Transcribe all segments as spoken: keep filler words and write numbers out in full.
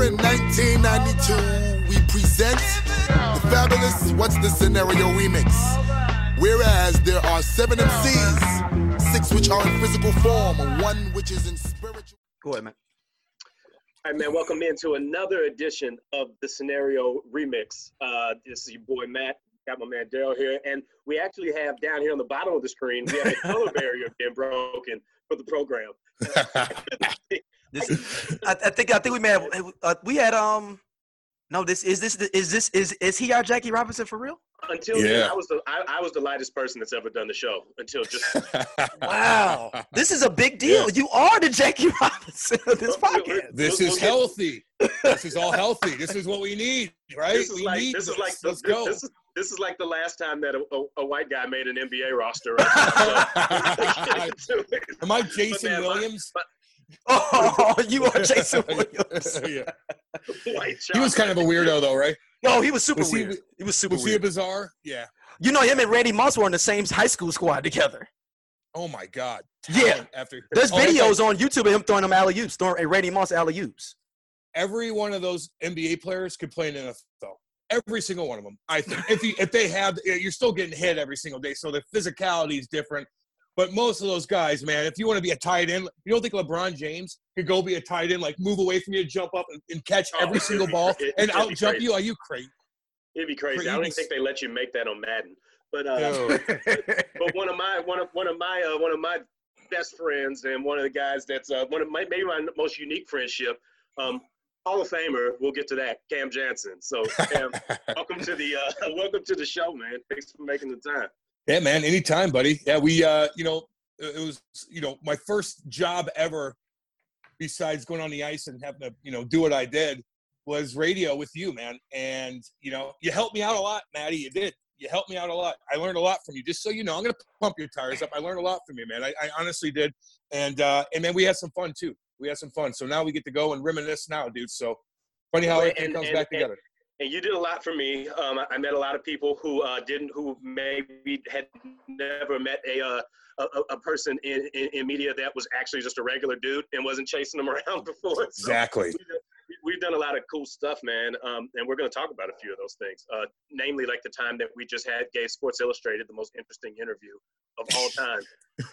Here in nineteen ninety-two, we present the fabulous What's the Scenario remix. Whereas there are seven M Cs, six which are in physical form, and one which is in spiritual. Go ahead, man. All right, man, welcome into another edition of the Scenario Remix. Uh, this is your boy, Matt. Got my man, Daryl here. And we actually have down here on the bottom of the screen, we have a color barrier being broken for the program. This is, I, I think I think we may have uh, we had um no this is this is this is is he our Jackie Robinson for real? Until yeah. then, I was the I, I was the lightest person that's ever done the show until just wow, this is a big deal. Yes. You are the Jackie Robinson of this podcast. This we'll, is we'll healthy. This is all healthy. This is what we need, right? This is we like need this this. is like the, Let's go. This is, this is like the last time that a, a, a white guy made an N B A roster. Right? Am I Jason man, Williams? My, Oh, you are Jason Williams. Yeah. my white He was kind of a weirdo, though, right? No, he was super Was he- weird. He, was super Was he a weird. bizarre? Yeah. You know, him and Randy Moss were in the same high school squad together. Oh my God. Yeah. Talent After There's Oh, that's videos like on YouTube of him throwing them alley oops, throwing Randy Moss alley oops. every one of those N B A players could play in the N F L. Every single one of them. I think if you, if they have, you're still getting hit every single day, so the physicality is different. But most of those guys, man, if you want to be a tight end, you don't think LeBron James could go be a tight end, like move away from you, jump up and, and catch Oh, every it'd single be- ball it- and it'd be out jump crazy. you? Are you crazy? It'd be crazy. I don't even think they let you make that on Madden. But uh, Dude. but one of my one of one of my uh, one of my best friends and one of the guys that's uh, one of my maybe my most unique friendship, um, Hall of Famer. We'll get to that, Cam Jansen. So Cam, welcome to the uh, welcome to the show, man. Thanks for making the time. Yeah, man. Anytime, buddy. Yeah, we, uh, you know, it was, you know, my first job ever besides going on the ice and having to, you know, do what I did was radio with you, man. And, you know, you helped me out a lot, Maddie. You did. You helped me out a lot. I learned a lot from you. Just so you know, I'm going to pump your tires up. I learned a lot from you, man. I, I honestly did. And, uh, and then we had some fun, too. We had some fun. So now we get to go and reminisce now, dude. So funny how everything And- comes and- back and- together. And you did a lot for me. Um, I met a lot of people who uh, didn't, who maybe had never met a uh, a, a person in, in, in media that was actually just a regular dude and wasn't chasing them around before. So Exactly. we've done- We've done a lot of cool stuff, man, um, and we're going to talk about a few of those things. Uh, namely, like the time that we just had gave Sports Illustrated the most interesting interview of all time.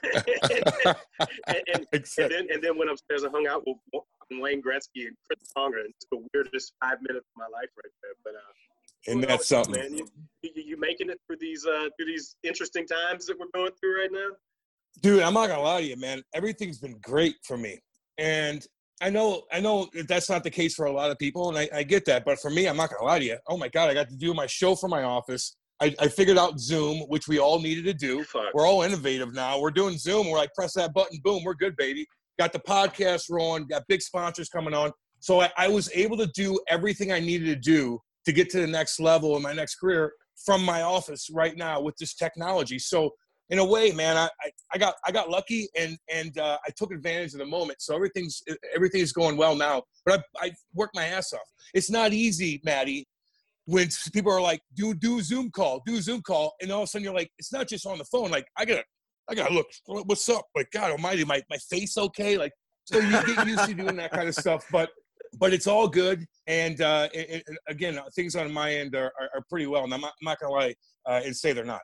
and, and, and, and then, and then went upstairs and hung out with Wayne Gretzky and Chris Pronger, and it's the weirdest five minutes of my life right there. But uh, And who that's knows, something. man. You, you, you making it through these uh, through these interesting times that we're going through right now? Dude, I'm not gonna lie to you, man. Everything's been great for me, and I know, I know that that's not the case for a lot of people, and I, I get that. But for me, I'm not gonna lie to you. Oh my God, I got to do my show from my office. I, I figured out Zoom, which we all needed to do. Fuck. We're all innovative now. We're doing Zoom. We're like, press that button, boom, we're good, baby. Got the podcast rolling. Got big sponsors coming on. So I, I was able to do everything I needed to do to get to the next level in my next career from my office right now with this technology. So in a way, man, I, I, I got I got lucky and and uh, I took advantage of the moment. So everything's everything's going well now. But I, I worked my ass off. It's not easy, Maddie, when people are like, do do a Zoom call, do a Zoom call, and all of a sudden you're like, it's not just on the phone. Like I gotta I gotta look, what's up? Like God Almighty, my my face okay? Like so you get used to doing that kind of stuff, but. But it's all good, and, uh, and, and again, things on my end are, are, are pretty well, and I'm not, I'm not gonna lie uh, and say they're not.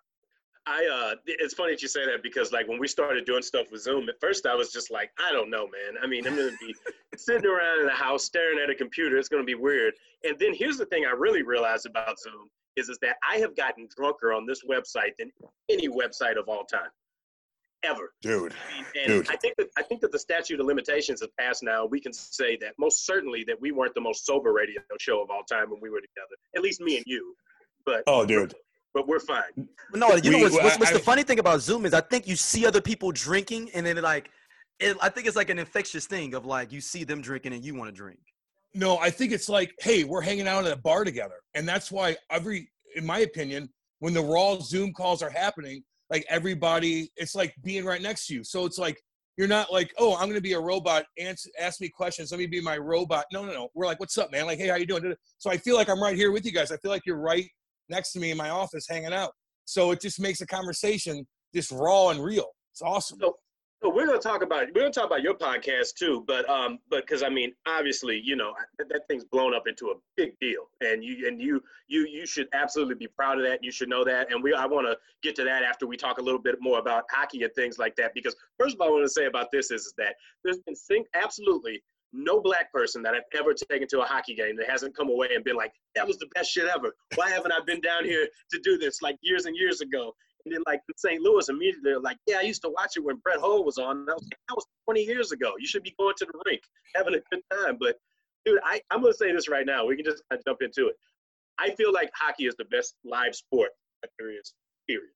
I uh, it's funny that you say that because like when we started doing stuff with Zoom, at first I was just like, I don't know, man. I mean, I'm gonna be sitting around in the house staring at a computer. It's gonna be weird. And then here's the thing I really realized about Zoom is is that I have gotten drunker on this website than any website of all time, ever. Dude, I mean, and dude. I think that I think that the statute of limitations has passed now. We can say that most certainly that we weren't the most sober radio show of all time when we were together. At least me and you. But Oh, dude. but we're fine. No, you know We- what's, what's, what's I- the funny thing about Zoom is I think you see other people drinking and then like, it, I think it's like an infectious thing of like you see them drinking and you want to drink. No, I think it's like, hey, we're hanging out at a bar together. And that's why every, in my opinion, when the raw Zoom calls are happening, like everybody, it's like being right next to you. So it's like, you're not like, oh, I'm going to be a robot, answer, ask me questions, let me be my robot. No, no, no. We're like, what's up, man? Like, hey, how you doing? So I feel like I'm right here with you guys. I feel like you're right next to me in my office hanging out. So it just makes a conversation just raw and real. It's awesome. So, So we're gonna talk about we're gonna talk about your podcast too, but um, but because I mean, obviously, you know, that, that thing's blown up into a big deal, and you and you you you should absolutely be proud of that. You should know that, and we I want to get to that after we talk a little bit more about hockey and things like that. Because first of all, I want to say about this is, is that there's been sync absolutely no black person that I've ever taken to a hockey game that hasn't come away and been like, that was the best shit ever. Why haven't I been down here to do this like years and years ago? And then, like, in Saint Louis, immediately they're like, yeah, I used to watch it when Brett Hull was on. And I was like, that was twenty years ago. You should be going to the rink, having a good time. But, dude, I, I'm going to say this right now. We can just kind of jump into it. I feel like hockey is the best live sport that there is, period.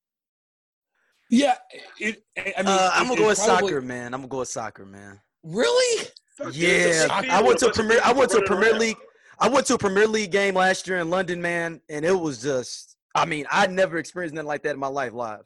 Yeah. It, I mean, uh, I'm it, going to go with probably, soccer, man. I'm going to go with soccer, man. Really? Fuck, Yeah. dude, I, I went to a Premier, I went to a Premier around. League. I went to a Premier League game last year in London, man, and it was just, I mean, I'd never experienced nothing like that in my life live.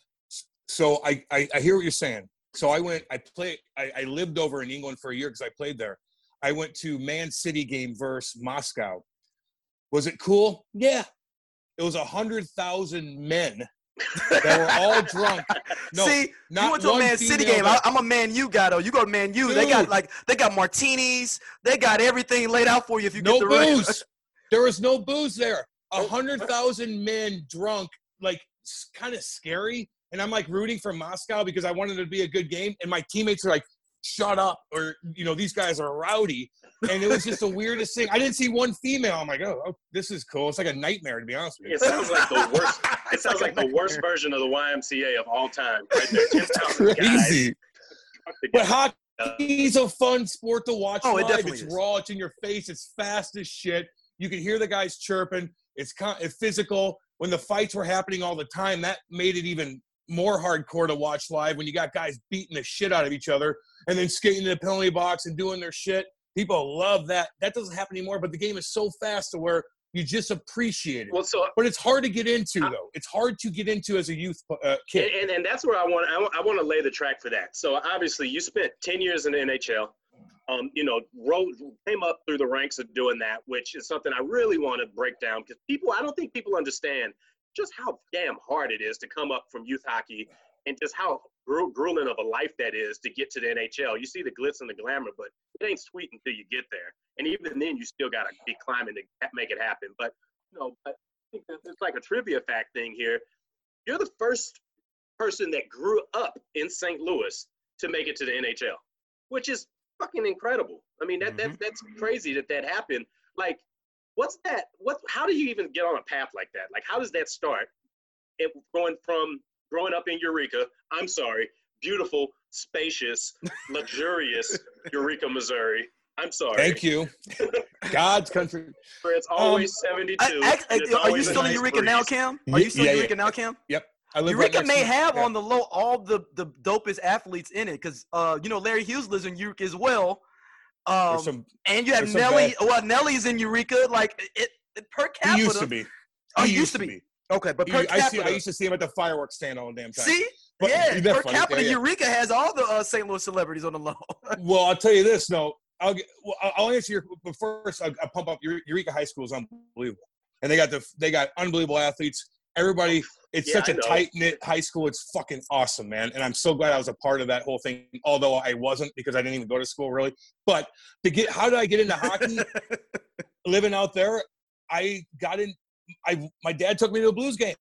So I, I, I hear what you're saying. So I went, I played, I, I lived over in England for a year because I played there. I went to Man City game versus Moscow. Was it cool? Yeah. It was a hundred thousand men that were all drunk. No, See, not you went to a one Man City female game. that- I, I'm a Man U guy, though. You go to Man U, they Dude. got like they got martinis. They got everything laid out for you if you no get the right. booze. There was no booze there. A hundred thousand men drunk, like kind of scary. And I'm like rooting for Moscow because I wanted it to be a good game. And my teammates are like, shut up. Or, you know, these guys are rowdy. And it was just the weirdest thing. I didn't see one female. I'm like, oh, oh, this is cool. It's like a nightmare, to be honest with you. It sounds like the worst. It It's sounds like like a the worst nightmare. version of the Y M C A of all time. Right there, ten thousand guys. Crazy. Fuck the But guy. hockey's a fun sport to watch Oh, it live. definitely It's is. raw. It's in your face. It's fast as shit. You can hear the guys chirping. It's, con- it's physical. When the fights were happening all the time, that made it even more hardcore to watch live when you got guys beating the shit out of each other and then skating in the penalty box and doing their shit. People love that. That doesn't happen anymore, but the game is so fast to where you just appreciate it. Well, so But it's hard to get into, though. It's hard to get into as a youth uh, kid. and, and and that's where I want I, want- I want to lay the track for that. So obviously, you spent ten years in the N H L. Um, you know, rode, came up through the ranks of doing that, which is something I really want to break down because people, I don't think people understand just how damn hard it is to come up from youth hockey and just how gru- grueling of a life that is to get to the N H L. You see the glitz and the glamour, but it ain't sweet until you get there. And even then, you still got to be climbing to make it happen. But, you know, but I think that it's like a trivia fact thing here. You're the first person that grew up in Saint Louis to make it to the N H L, which is fucking incredible. I mean, that, Mm-hmm. that that's crazy that that happened. Like, what's that? What? How do you even get on a path like that? Like, how does that start? It going from growing up in Eureka, I'm sorry, beautiful, spacious, luxurious Eureka, Missouri. I'm sorry. Thank you. God's country. Where it's always I, seventy-two. I, and it's are you always a still in nice Eureka breeze. now, Cam? Are you still Yeah, in yeah. Eureka now, Cam? Yep. I live right Eureka next may to- have yeah. on the low all the, the dopest athletes in it because, uh, you know, Larry Hughes lives in Eureka as well. Um, There's some, and you have there's some Nelly. bad- Well, Nelly's in Eureka. Like, it, it per capita. he used to be. Oh, he used to be. Okay, but He- per I, see, capita. I used to see him at the fireworks stand all the damn time. See? But- yeah, isn't that per funny? capita, Yeah, yeah. Eureka has all the uh, Saint Louis celebrities on the low. Well, I'll tell you this. No, I'll get, well, I'll- I'll answer your. But first, I'll, I'll pump up. Eure- Eureka High School is unbelievable, and they got the they got unbelievable athletes. Everybody, it's Yeah, such I a know. tight knit high school. It's fucking awesome, man. And I'm so glad I was a part of that whole thing. Although I wasn't because I didn't even go to school really. But to get, how did I get into hockey? Living out there, I got in. I my dad took me to a Blues game.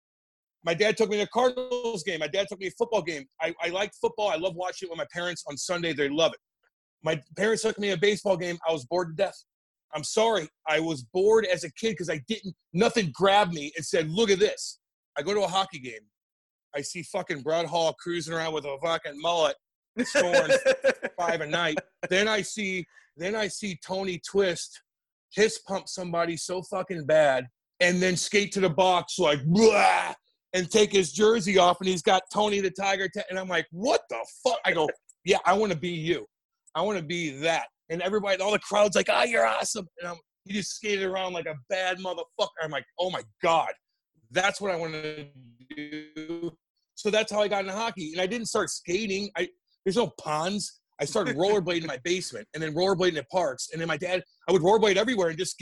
My dad took me to a Cardinals game. My dad took me to a football game. I, I like football. I love watching it with my parents on Sunday. They love it. My parents took me to a baseball game. I was bored to death. I'm sorry. I was bored as a kid because I didn't, nothing grabbed me and said, look at this. I go to a hockey game. I see fucking Brad Hall cruising around with a fucking mullet, scoring five a night. Then I see, then I see Tony Twist kiss pump somebody so fucking bad and then skate to the box like, blah, and take his jersey off and he's got Tony the Tiger. T- and I'm like, what the fuck? I go, yeah, I want to be you. I want to be that. And everybody, all the crowd's like, ah, oh, you're awesome. And I'm, he just skated around like a bad motherfucker. I'm like, oh my God, that's what I want to do. So that's how I got into hockey. And I didn't start skating. I There's no ponds. I started rollerblading in my basement and then rollerblading at parks. And then my dad, I would rollerblade everywhere and just get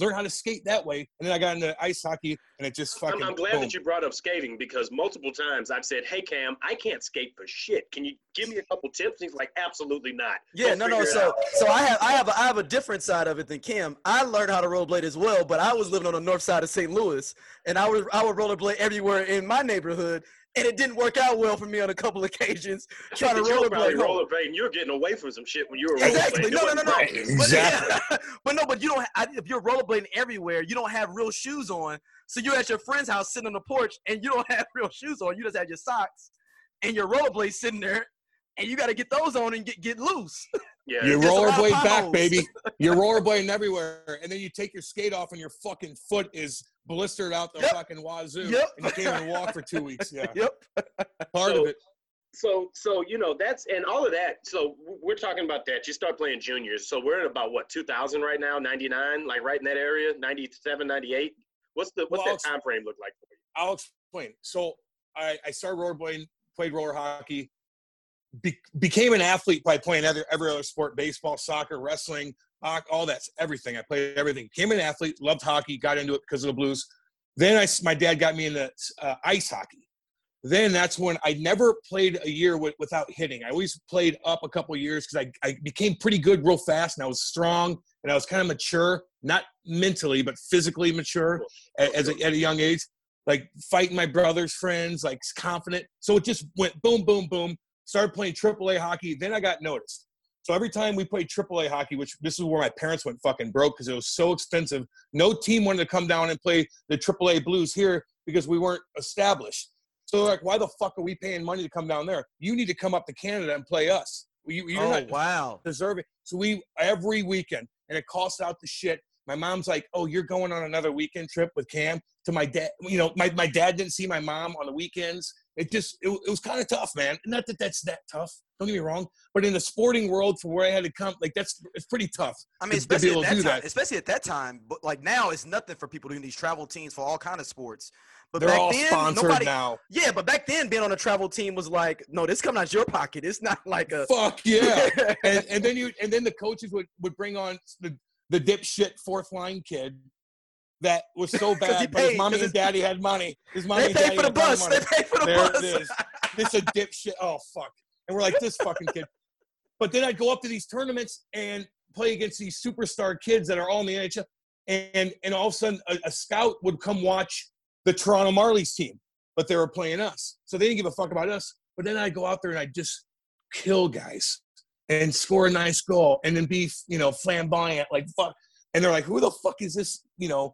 learn how to skate that way. And then I got into ice hockey, and it just fucking. I'm, I'm glad boom. that you brought up skating because multiple times I've said, "Hey Cam, I can't skate for shit. Can you give me a couple tips?" And he's like, "Absolutely not." Yeah, Go no, no. figure it So, out. so I have, I have, a, I have a different side of it than Kim. I learned how to rollerblade as well, but I was living on the north side of Saint Louis, and I would, I would rollerblade everywhere in my neighborhood, and it didn't work out well for me on a couple occasions. Trying to But you were probably rollerblade. home. rollerblading. You were getting away from some shit when you were Exactly. rollerblading. No, no, no, no. Right. But, Exactly. yeah. But no, but you don't. I, if you're rollerblading everywhere, you don't have real shoes on. So you're at your friend's house sitting on the porch, and you don't have real shoes on. You just have your socks and your rollerblades sitting there, and you got to get those on and get get loose. Yeah. You There's a lot of rollerblade back, potholes. baby. You're rollerblading everywhere, and then you take your skate off, and your fucking foot is blistered out the Yep. fucking wazoo, Yep. and you can't even walk for two weeks. Yeah, Yep. part So- of it. So, so you know that's and all of that. So we're talking about that. You start playing juniors. So we're at about what two thousand right now, ninety-nine, like right in that area, ninety-seven, ninety-eight. What's the what's Well, that time frame look like for you? I'll explain. So I, I started rollerblading, played roller hockey, be, became an athlete by playing every, every other sport: baseball, soccer, wrestling, hockey, all that's everything. I played everything. Became an athlete, loved hockey, got into it because of the Blues. Then I, my dad got me into uh, ice hockey. Then that's when I never played a year with, without hitting. I always played up a couple of years because I, I became pretty good real fast, and I was strong, and I was kind of mature, not mentally, but physically mature at, as a, at a young age, like fighting my brother's friends, like confident. So it just went boom, boom, boom. Started playing triple A hockey. Then I got noticed. So every time we played triple A hockey, which this is where my parents went fucking broke because it was so expensive, no team wanted to come down and play the triple A Blues here because we weren't established. So they're like, why the fuck are we paying money to come down there? You need to come up to Canada and play us. You, you're Oh not wow. deserving. So we, every weekend, and it costs out the shit. My mom's like, oh, you're going on another weekend trip with Cam to my dad. You know, my, my dad didn't see my mom on the weekends. It just, it, it was kind of tough, man. Not that that's that tough. Don't get me wrong. But in the sporting world, for where I had to come, like that's, it's pretty tough. I mean, to- to be especially able at to that do time. that. Especially at that time. But like now, it's nothing for people doing these travel teams for all kind of sports. But They're back all then, sponsored nobody. now. Yeah, but back then, being on a travel team was like, no, this coming out your pocket. It's not like a. Fuck yeah. and, and then you, and then the coaches would, would bring on the, the dipshit fourth line kid that was so 'Cause he bad, but his paid, mommy 'cause and daddy had money. His mommy They and pay daddy for the had a ton of bus. money. They pay for the There bus. it is. This a dipshit. Oh fuck. And we're like, this fucking kid. But then I'd go up to these tournaments and play against these superstar kids that are all in the N H L, and and all of a sudden a, a scout would come watch the Toronto Marlies team, but they were playing us, so they didn't give a fuck about us. But then I'd go out there and I'd just kill guys and score a nice goal, and then be, you know, flamboyant like fuck. And they're like, who the fuck is this, you know,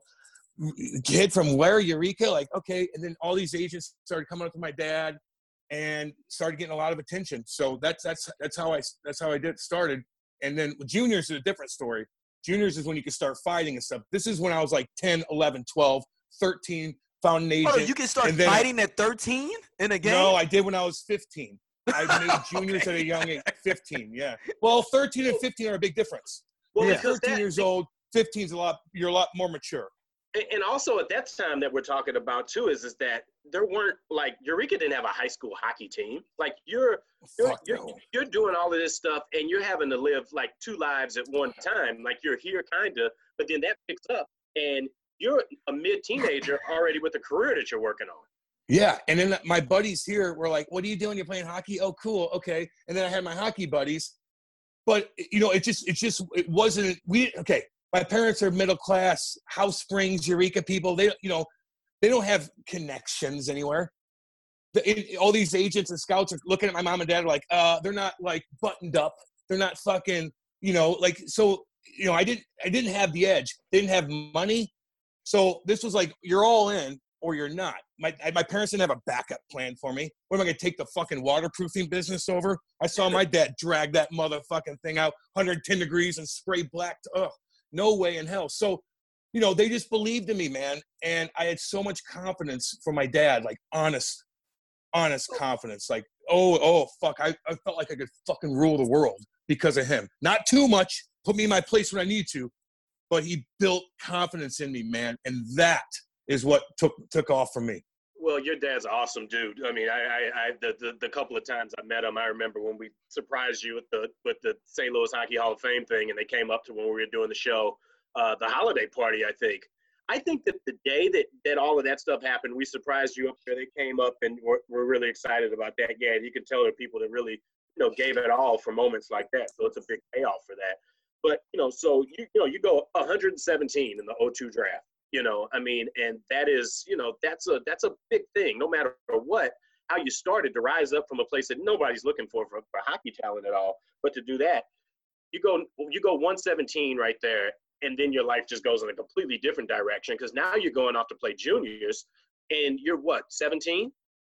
kid from where, Eureka? Like, okay. And then all these agents started coming up to my dad and started getting a lot of attention. So that's that's that's how I that's how I did started. And then juniors is a different story. Juniors is when you can start fighting and stuff. This is when I was like ten, eleven, twelve, thirteen, found an agent. Oh, you can start and then I- fighting at thirteen in a game. No, I did when I was fifteen. I made juniors Okay. at a young age. fifteen, yeah. Well, thirteen and fifteen are a big difference. Well, You're because thirteen that, years old, fifteen's a lot. You're a lot more mature. and also at that time that we're talking about too is is that there weren't like Eureka didn't have a high school hockey team. Like you're you're Fuck you're, no. you're doing all of this stuff and you're having to live like two lives at one time. Like you're here kinda, but then that picks up and you're a mid teenager already with a career that you're working on. Yeah, and then my buddies here were like, "What are you doing? You're playing hockey? Oh, cool, okay." And then I had my hockey buddies, but you know, it just, it just, it wasn't. We okay. My parents are middle class, House Springs, Eureka people. They, you know, they don't have connections anywhere. The, it, all these agents and scouts are looking at my mom and dad like, uh, they're not like buttoned up. They're not fucking, you know, like so. You know, I didn't, I didn't have the edge. They didn't have money, so this was like, you're all in or you're not. My my parents didn't have a backup plan for me. What am I going to take the fucking waterproofing business over? I saw my dad drag that motherfucking thing out one hundred ten degrees and spray black. To, ugh, no way in hell. So, you know, they just believed in me, man. And I had so much confidence from my dad, like honest, honest confidence. Like, oh, oh, fuck. I, I felt like I could fucking rule the world because of him. Not too much. Put me in my place when I need to. But he built confidence in me, man. And that is what took took off from me. Well, your dad's an awesome dude. I mean, I, I, I the, the the couple of times I met him, I remember when we surprised you with the with the Saint Louis Hockey Hall of Fame thing, and they came up to when we were doing the show. uh, the holiday party, I think. I think that the day that, that all of that stuff happened, we surprised you up there. They came up and we're, we're really excited about that. Yeah, you can tell there are people that really, you know, gave it all for moments like that. So it's a big payoff for that. But, you know, so, you, you know, you go one hundred seventeen in the oh two draft, you know, I mean, and that is, you know, that's a, that's a big thing, no matter what, how you started to rise up from a place that nobody's looking for, for, for hockey talent at all. But to do that, you go, you go one seventeen right there. And then your life just goes in a completely different direction because now you're going off to play juniors, and you're what, seventeen?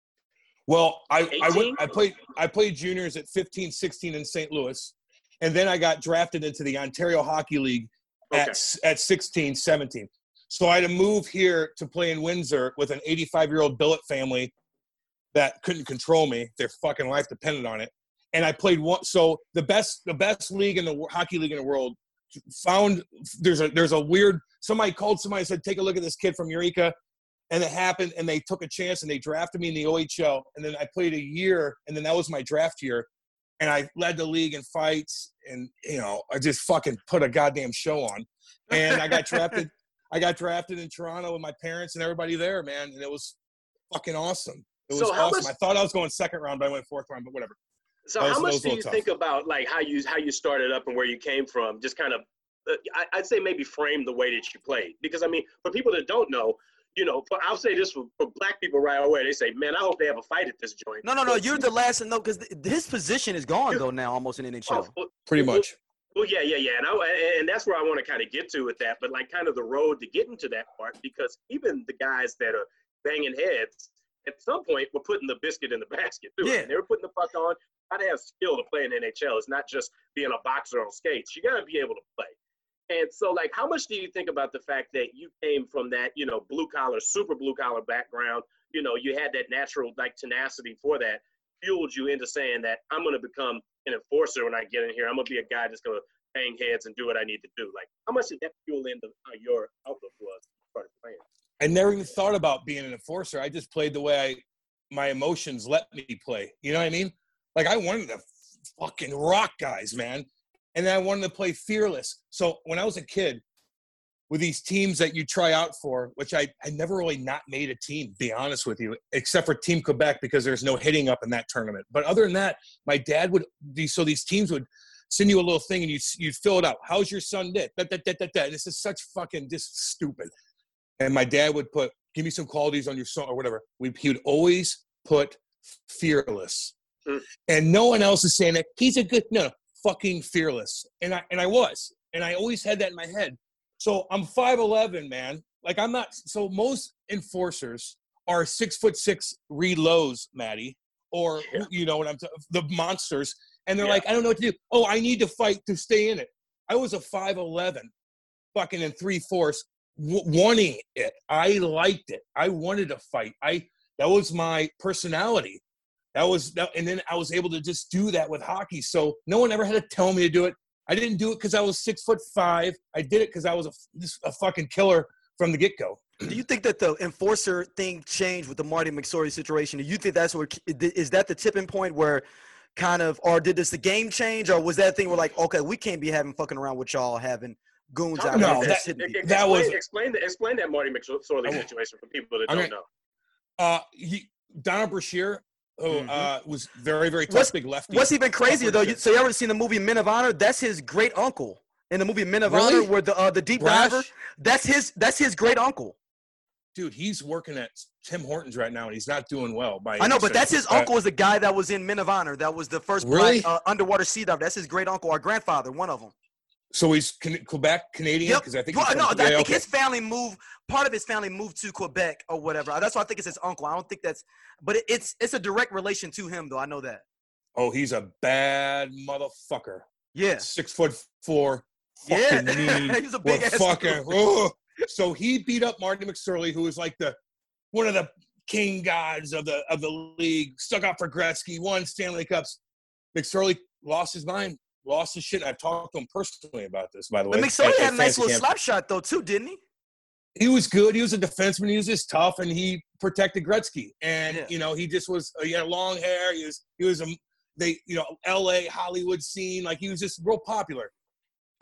Well, I I, went, I played I played juniors at fifteen, sixteen in Saint Louis, and then I got drafted into the Ontario Hockey League at okay. at sixteen, seventeen. So I had to move here to play in Windsor with an eighty-five-year-old billet family that couldn't control me. Their fucking life depended on it. And I played one. So the best the best league in the hockey league in the world. Found there's a there's a weird somebody called somebody and said take a look at this kid from Eureka, and it happened, and they took a chance and they drafted me in the O H L, and then I played a year, and then that was my draft year, and I led the league in fights, and you know I just fucking put a goddamn show on, and I got drafted I got drafted in Toronto with my parents and everybody there, man, and it was fucking awesome. It was so awesome. Much- I thought I was going second round, but I went fourth round, but whatever. So was, how much do you tough. think about like how you how you started up and where you came from? Just kind of, uh, I, I'd say maybe frame the way that you played, because I mean, for people that don't know, you know, for, I'll say this for, for black people right away. They say, "Man, I hope they have a fight at this joint." No, no, no. You're the last to know because th- his position is gone though now, almost in N H L. Well, Pretty well, much. Well, yeah, yeah, yeah, and I, and that's where I want to kind of get to with that. But like, kind of the road to getting to that part, because even the guys that are banging heads, at some point, were putting the biscuit in the basket too. Yeah. And they were putting the puck on. You gotta have skill to play in N H L. It's not just being a boxer on skates. You gotta be able to play. And so, like, how much do you think about the fact that you came from that, you know, blue collar, super blue collar background? You know, you had that natural like tenacity for that, fueled you into saying that I'm gonna become an enforcer when I get in here. I'm gonna be a guy that's gonna bang heads and do what I need to do. Like, how much did that fuel into how your outlook was as you started playing? I never even thought about being an enforcer. I just played the way I, my emotions let me play. You know what I mean? Like, I wanted to fucking rock guys, man. And then I wanted to play fearless. So when I was a kid, with these teams that you try out for, which I, I never really not made a team, to be honest with you, except for Team Quebec because there's no hitting up in that tournament. But other than that, my dad would – these so these teams would send you a little thing and you'd, you'd fill it out. How's your son did? That, that, that, that, that. This is such fucking just stupid. And my dad would put, give me some qualities on your son or whatever. We, he would always put fearless. Mm. And no one else is saying that. He's a good – no, fucking fearless. And I and I was. And I always had that in my head. So I'm five eleven, man. Like, I'm not – so most enforcers are six foot six Reed Lowe's, Maddie, or, yeah. you know what I'm – the monsters. And they're yeah. like, I don't know what to do. Oh, I need to fight to stay in it. I was a five eleven fucking in three-fourths. W- wanting it. I liked it. I wanted to fight. I that was my personality. That was that, and then I was able to just do that with hockey. So no one ever had to tell me to do it. I didn't do it because I was six foot five. I did it because I was a, a fucking killer from the get go. Do you think that the enforcer thing changed with the Marty McSorley situation? Do you think that's what is that the tipping point where kind of, or did this the game change, or was that thing where like, okay, we can't be having fucking around with y'all having goons out no, there. That, explain, that was explain the explain that Marty McSorley situation for people that don't okay. know. Uh, he, Donna Brashear, who mm-hmm. uh, was very very tough, what's, big lefty. What's even crazier though? You, so you ever seen the movie Men of Honor? That's his great uncle in the movie Men of really? Honor, where the uh, the deep Brash? diver. That's his. That's his great uncle. Dude, he's working at Tim Hortons right now, and he's not doing well. By I know, but that's his uncle. Is the guy that was in Men of Honor. That was the first really? black uh, underwater sea diver. That's his great uncle, our grandfather, one of them. So he's can- Quebec Canadian because yep. I think well, he's no, from, I yeah, think okay. his family moved. Part of his family moved to Quebec or whatever. That's why I think it's his uncle. I don't think that's, but it, it's it's a direct relation to him though. I know that. Oh, he's a bad motherfucker. Yeah, six foot four. Yeah, mean, he's a big ass fucking. Oh. So he beat up Marty McSorley, who was like the one of the king gods of the of the league. Stuck out for Gretzky, won Stanley Cups. McSorley lost his mind. Lost his shit. I've talked to him personally about this, by the way. But McSorley had a nice little slap shot, though, too, didn't he? He was good. He was a defenseman. He was just tough, and he protected Gretzky. And, yeah. you know, he just was – he had long hair. He was, he was a – they, you know, L A, Hollywood scene. Like, he was just real popular.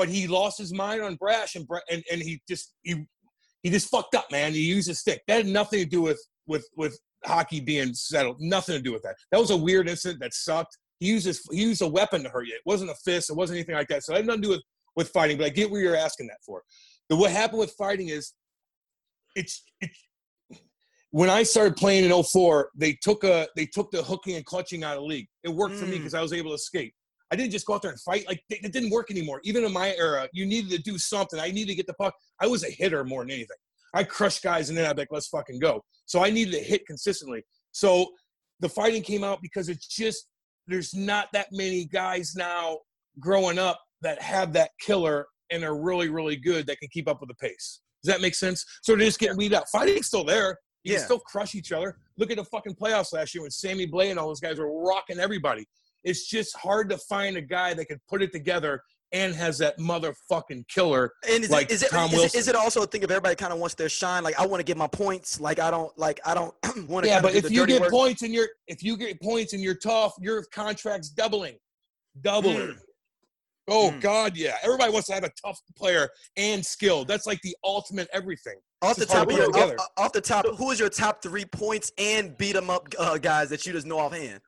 but he lost his mind on Brash, and and and he just he he just fucked up, man. He used his stick. That had nothing to do with with with hockey being settled. Nothing to do with that. That was a weird incident that sucked. He used his, he used a weapon to hurt you. It wasn't a fist. It wasn't anything like that. So it had nothing to do with with fighting. But I get where you're asking that for. But what happened with fighting is, it's it's. When I started playing in oh four, they took a they took the hooking and clutching out of the league. It worked mm. for me because I was able to skate. I didn't just go out there and fight. Like, it didn't work anymore. Even in my era, you needed to do something. I needed to get the puck. I was a hitter more than anything. I crushed guys, and then I'd be like, let's fucking go. So I needed to hit consistently. So the fighting came out because it's just, there's not that many guys now growing up that have that killer and are really, really good that can keep up with the pace. Does that make sense? So they're just getting weeded out. Fighting's still there. You yeah. can still crush each other. Look at the fucking playoffs last year when Sammy Blay and all those guys were rocking everybody. It's just hard to find a guy that can put it together and has that motherfucking killer and is like it, is it, Tom is Wilson. It, is it also a thing of everybody kind of wants their shine? Like, I want to get my points. Like, I don't like I don't want to. Yeah, but do if the you dirty get work. points and you're if you get points and you're tough, your contract's doubling, doubling. Mm. Oh mm. God, yeah. Everybody wants to have a tough player and skill. That's like the ultimate everything. Off the It's hard top, to of put your, it off, off the top, who is your top three points and beat 'em up uh, guys that you just know offhand?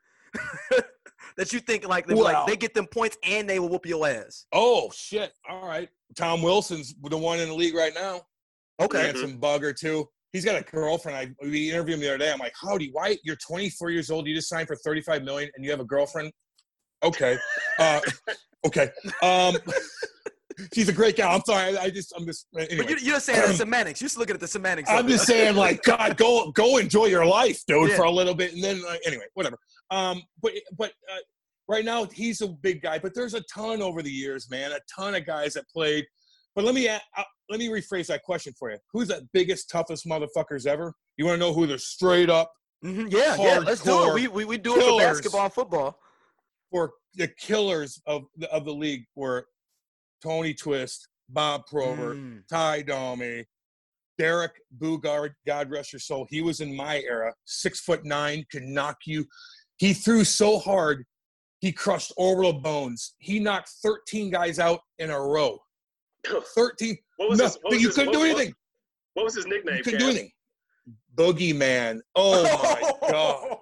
That you think like, they, Well, like they get them points and they will whoop your ass. Oh shit! All right, Tom Wilson's the one in the league right now. Okay, Handsome bugger too. He's got a girlfriend. I we interviewed him the other day. I'm like, howdy, why? You're twenty-four years old. You just signed for thirty-five million, and you have a girlfriend. Okay, uh, okay. Um, she's a great gal. I'm sorry. I, I just, I'm just. Anyway. But you, you're saying the semantics. You're just looking at the semantics. I'm just saying, like, God, go go enjoy your life, dude, Yeah. for a little bit, and then uh, anyway, whatever. Um, but but uh, right now he's a big guy, but there's a ton over the years, man, a ton of guys that played. But let me uh, let me rephrase that question for you. Who's the biggest, toughest motherfuckers ever? You want to know who they're straight up? Mm-hmm. Yeah, yeah. Let's do it. We we, we do it for basketball and football. For the killers of the, of the league were Tony Twist, Bob Probert, Mm. Ty Domi, Derek Bugard, God rest your soul. He was in my era, six foot nine, could knock you. He threw so hard, he crushed orbital bones. He knocked thirteen guys out in a row. thirteen. What was no, his, what but was you his, couldn't what, do anything. What, what was his nickname? You couldn't Cam? do anything. Boogeyman. Oh my God.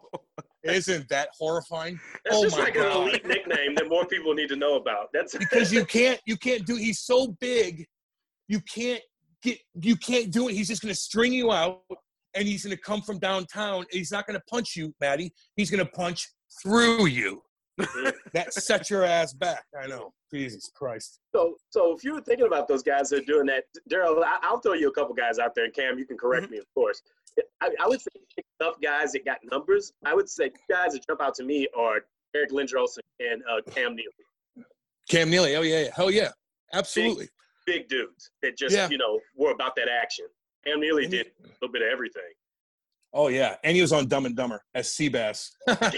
Isn't that horrifying? That's oh just my like God. an elite nickname that more people need to know about. That's Because you can't, you can't do. He's so big, you can't get, you can't do it. He's just going to string you out, and he's going to come from downtown. And he's not going to punch you, Maddie. He's going to punch through you. That sets your ass back. I know. Jesus Christ. So, so if you were thinking about those guys that are doing that, Daryl, I- I'll throw you a couple guys out there, and Cam, you can correct Mm-hmm. me, of course. I, I would say tough guys that got numbers. I would say guys that jump out to me are Eric Lindros and uh, Cam Neely. Cam Neely. Oh yeah, yeah. Hell yeah. Absolutely. Big dudes that just, Yeah. you know, were about that action. Cam Neely And he- did a little bit of everything. Oh yeah, and he was on Dumb and Dumber as Seabass.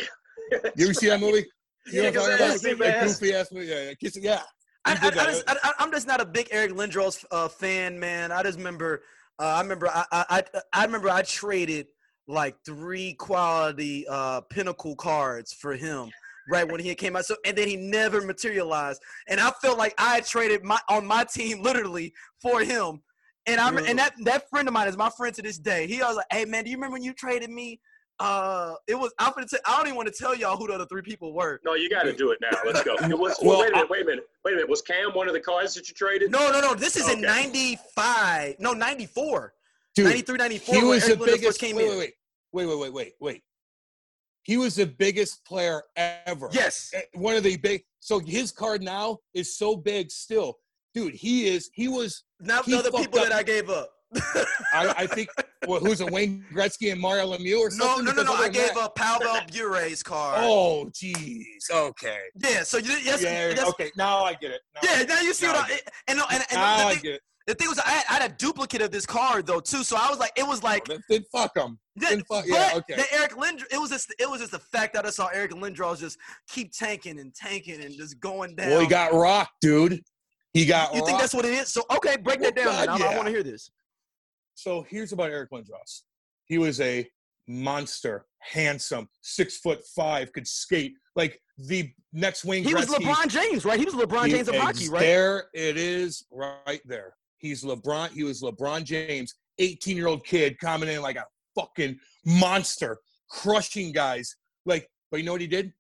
You ever see that movie? You Yeah, know what I'm talking yeah, about? That Seabass. goofy ass movie. Yeah, yeah. Kiss- yeah. I, He I, did I that. just, I, I'm just not a big Eric Lindros uh, fan, man. I just remember, uh, I remember, I, I, I remember I traded like three quality uh, Pinnacle cards for him right when he came out. So, and then he never materialized. And I felt like I had traded my on my team literally for him. And I and that that friend of mine is my friend to this day. He was like, "Hey man, do you remember when you traded me?" Uh, it was. I'm gonna. T- I don't even want to tell y'all who the other three people were. No, you got to do it now. Let's go. It was, Well, wait a minute. Wait a minute. Wait a minute. Was Cam one of the cards that you traded? No, no, no. This is in Okay. ninety-five. No, ninety-four. Dude, ninety-three, ninety-four. he when was the Eric Lindros biggest. first came Wait, in. wait, wait, wait, wait, wait, wait. He was the biggest player ever. Yes. One of the big. So his card now is so big still, dude. He is. He was. Not he the other fucked people up. that I gave up. I, I think. Well, who's a Wayne Gretzky and Mario Lemieux or No, something? no, no, Because no. other I than gave that- up Pavel Bure's card. Oh, jeez. Okay. Yeah. So you, yes, Yeah. that's, Okay. Now I get it. Now yeah. I Now you see Now what I I get and and, and, and now the, I thing, get it. the thing was I had, I had a duplicate of this card though too. So I was like, it was like. Oh, then, then fuck him. Yeah, Then fuck. but Yeah. Okay. the Eric Lindros, it was just it was just the fact that I saw Eric Lindros just keep tanking and tanking and just going down. Well, he got rocked, dude. He got You rocked. think that's what it is? So okay, break that Well, down. God, Then. I, I yeah. want to hear this. So here's about Eric Lindros. He was a monster, handsome, six foot five, could skate. Like the next Wayne He was Gretzky. LeBron James, right? He was LeBron He- James of ex- hockey, right? There it is, right there. He's LeBron. He was LeBron James, eighteen-year-old kid coming in like a fucking monster, crushing guys. Like, but you know what he did?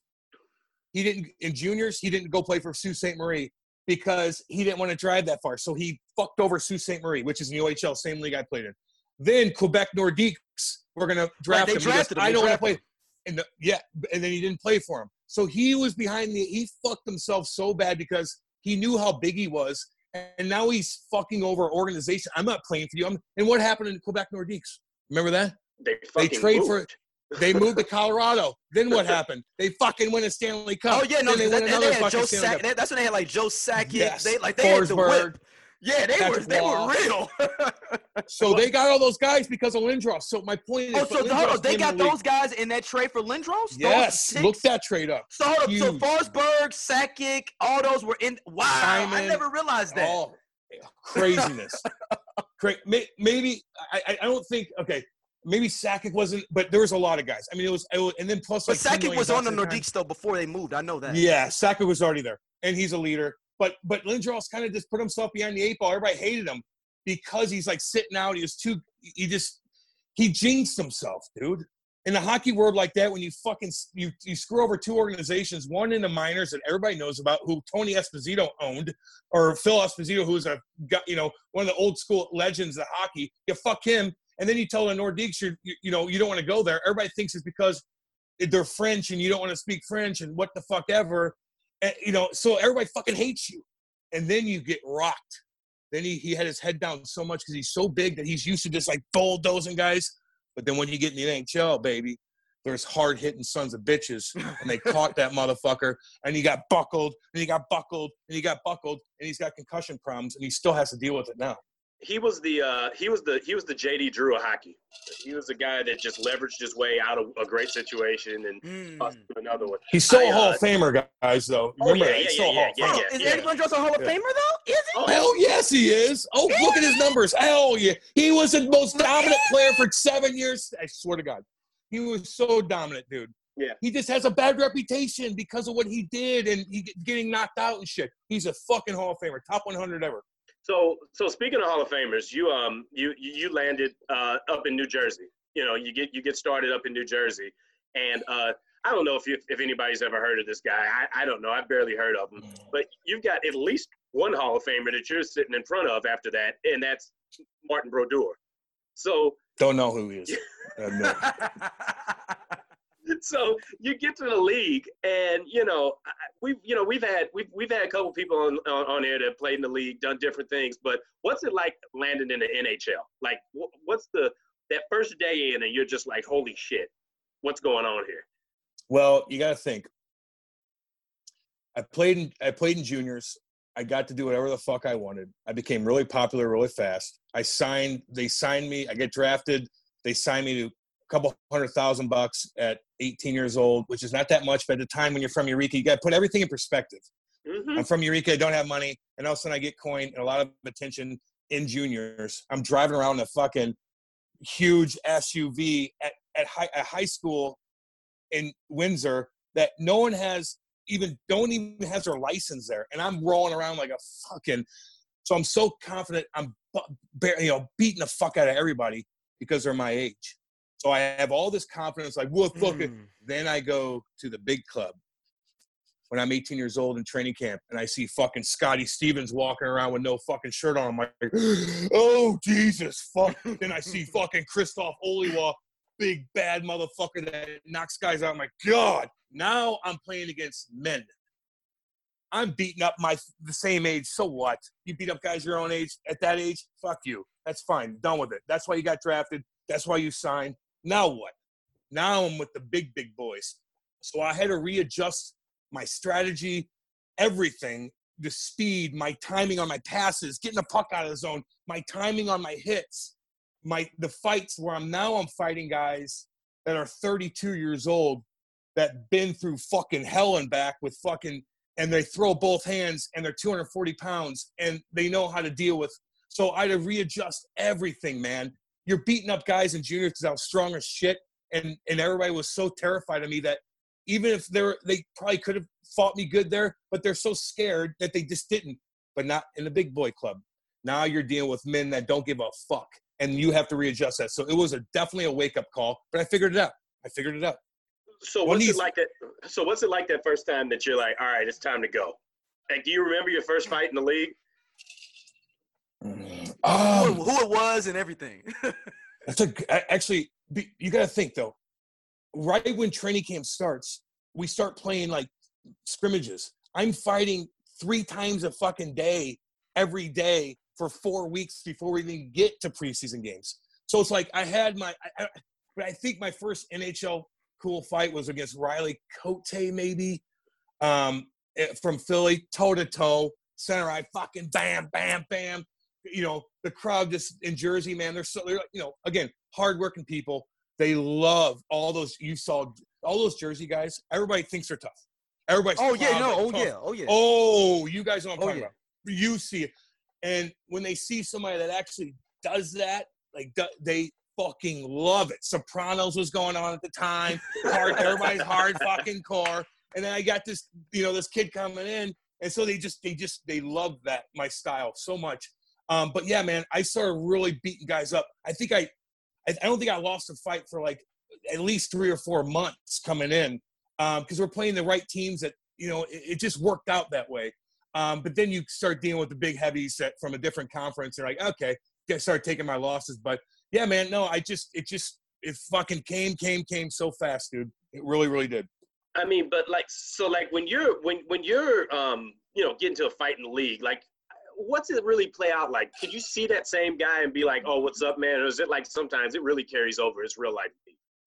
He didn't in juniors. He didn't go play for Sault Ste. Marie because he didn't want to drive that far. So he fucked over Sault Ste. Marie, which is in the O H L, same league I played in. Then Quebec Nordiques were gonna draft they him. He goes, drafted him. I They don't want to drafted play. And the, yeah, and then he didn't play for him. So he was behind the. He fucked himself so bad because he knew how big he was, and now he's fucking over organization. I'm not playing for you. I'm, and what happened in Quebec Nordiques? Remember that? They They fucking trade moved. for. They moved to Colorado. Then what happened? They fucking win a Stanley Cup. Oh yeah, no, then they that, win that, another they had fucking Joe Stanley Sack. Cup. That, that's when they had like Joe Sakic. Yes. They like they had the Forsberg, whip. Yeah, they were Patrick they Waugh. were real. So they got all those guys because of Lindros. So my point is, Oh, so but hold on, Lindros they came got in the league. those guys in that trade for Lindros? Those Yes, ticks? look that trade up. So hold up, so Huge. Forsberg, Sakic, all those were in. Wow, I Simon, never realized that. Oh, craziness. Cra- may- Maybe I, I I don't think okay. Maybe Sakic wasn't, but there was a lot of guys. I mean, it was, it was and then plus But like ten Sakic million was on the bucks at time. Nordiques though before they moved. I know that. Yeah, Sakic was already there, and he's a leader. But but Lindros kind of just put himself behind the eight ball. Everybody hated him because he's like sitting out. He was too. He just he jinxed himself, dude. In the hockey world like that, when you fucking you you screw over two organizations, one in the minors that everybody knows about, who Tony Esposito owned, or Phil Esposito, who's a you know one of the old school legends of hockey. You fuck him, and then you tell the Nordiques you you, you know you don't want to go there. Everybody thinks it's because they're French and you don't want to speak French and what the fuck ever. And, you know, so everybody fucking hates you. And then you get rocked. Then he, he had his head down so much because he's so big that he's used to just like bulldozing guys. But then when you get in the N H L, baby, there's hard-hitting sons of bitches. And they caught that motherfucker. And he got buckled, and he got buckled, and he got buckled, and he's got concussion problems, and he still has to deal with it now. He was the uh, he was the he was the J D Drew of hockey. He was the guy that just leveraged his way out of a great situation and Mm. tossed to another one. He's still I, a Hall uh, of Famer, guys, though. Oh, Remember yeah, that. He's yeah, still a yeah, Hall of yeah, Famer. Oh, is yeah. Eddie Lindros a Hall of Yeah. Famer though? Is he? Oh, Hell yes, he is. Oh, look at his numbers. Hell yeah. He was the most dominant player for seven years. I swear to God. He was so dominant, dude. Yeah. He just has a bad reputation because of what he did and he get- getting knocked out and shit. He's a fucking Hall of Famer. Top one hundred ever. So, so speaking of Hall of Famers, you um you you landed uh, up in New Jersey. You know, you get you get started up in New Jersey, and uh, I don't know if you, if anybody's ever heard of this guy. I, I don't know. I've barely heard of him, but you've got at least one Hall of Famer that you're sitting in front of after that, and that's Martin Brodeur. So, Don't know who he is. I have no idea. so you get to the league, and you know I- we've you know we've had we've we've had a couple people on on, on here that played in the league, done different things. But what's it like landing in the N H L? Like, wh- what's the that first day in, and you're just like, holy shit, what's going on here? Well, you got to think. I played in I played in juniors. I got to do whatever the fuck I wanted. I became really popular really fast. I signed. They signed me. I get drafted. They signed me to a couple hundred thousand bucks at eighteen years old, which is not that much. But at the time when you're from Eureka, you got to put everything in perspective. Mm-hmm. I'm from Eureka. I don't have money. And all of a sudden I get coin and a lot of attention in juniors. I'm driving around in a fucking huge S U V at, at high, at high school in Windsor that no one has even, don't even has their license there. And I'm rolling around like a fucking, so I'm so confident I'm, bu- you know, beating the fuck out of everybody because they're my age. So I have all this confidence, like, what fucking, Mm. then I go to the big club when I'm eighteen years old in training camp and I see fucking Scotty Stevens walking around with no fucking shirt on. I'm like, oh, Jesus, fuck. Then I see fucking Christoph Oliwa, big bad motherfucker that knocks guys out. I'm like, God, now I'm playing against men. I'm beating up my the same age. So what? You beat up guys your own age at that age? Fuck you. That's fine. Done with it. That's why you got drafted. That's why you signed. Now what? Now I'm with the big, big boys. So I had to readjust my strategy, everything, the speed, my timing on my passes, getting the puck out of the zone, my timing on my hits, my the fights where I'm now I'm fighting guys that are thirty-two years old that been through fucking hell and back with fucking, and they throw both hands and they're two hundred forty pounds and they know how to deal with. So I had to readjust everything, man. you're beating up guys in juniors because I was strong as shit, and and everybody was so terrified of me that even if they were, they probably could have fought me good there, but they're so scared that they just didn't. But not in the big boy club. Now you're dealing with men that don't give a fuck, and you have to readjust that. So it was a definitely a wake up call, but I figured it out. I figured it out. So what's it like that? So what's it like that first time that you're like, all right, it's time to go? Like, do you remember your first fight in the league? Um, who, who it was and everything. That's a actually. You got to think though. Right when training camp starts, we start playing like scrimmages. I'm fighting three times a fucking day, every day for four weeks before we even get to preseason games. So it's like I had my. I, I, I think my first N H L cool fight was against Riley Cote, maybe, um, from Philly, toe to toe, center eye, fucking bam, bam, bam. You know, the crowd just in Jersey, man, they're so, they're, you know, again, hardworking people. They love all those, you saw all those Jersey guys. Everybody thinks they're tough. Everybody's Oh, yeah, no, oh, tough. yeah, oh, yeah. Oh, you guys know what I'm oh, talking yeah. about. You see it. And when they see somebody that actually does that, like, they fucking love it. Sopranos was going on at the time. Hard, everybody's hard fucking core. And then I got this, you know, this kid coming in. And so they just, they just, they love that, my style so much. Um, but yeah, man, I started really beating guys up. I think I, I, I don't think I lost a fight for like at least three or four months coming in. Um, because we're playing the right teams that, you know, it, it just worked out that way. Um, but then you start dealing with the big heavies that from a different conference. You're like, okay, I start taking my losses. But yeah, man, no, I just, it just, it fucking came, came, came so fast, dude. It really, really did. I mean, but like, so like when you're, when, when you're, um, you know, getting to a fight in the league, like, what's it really play out like? Could you see that same guy and be like, oh, what's up, man? Or is it like sometimes it really carries over? It's real life.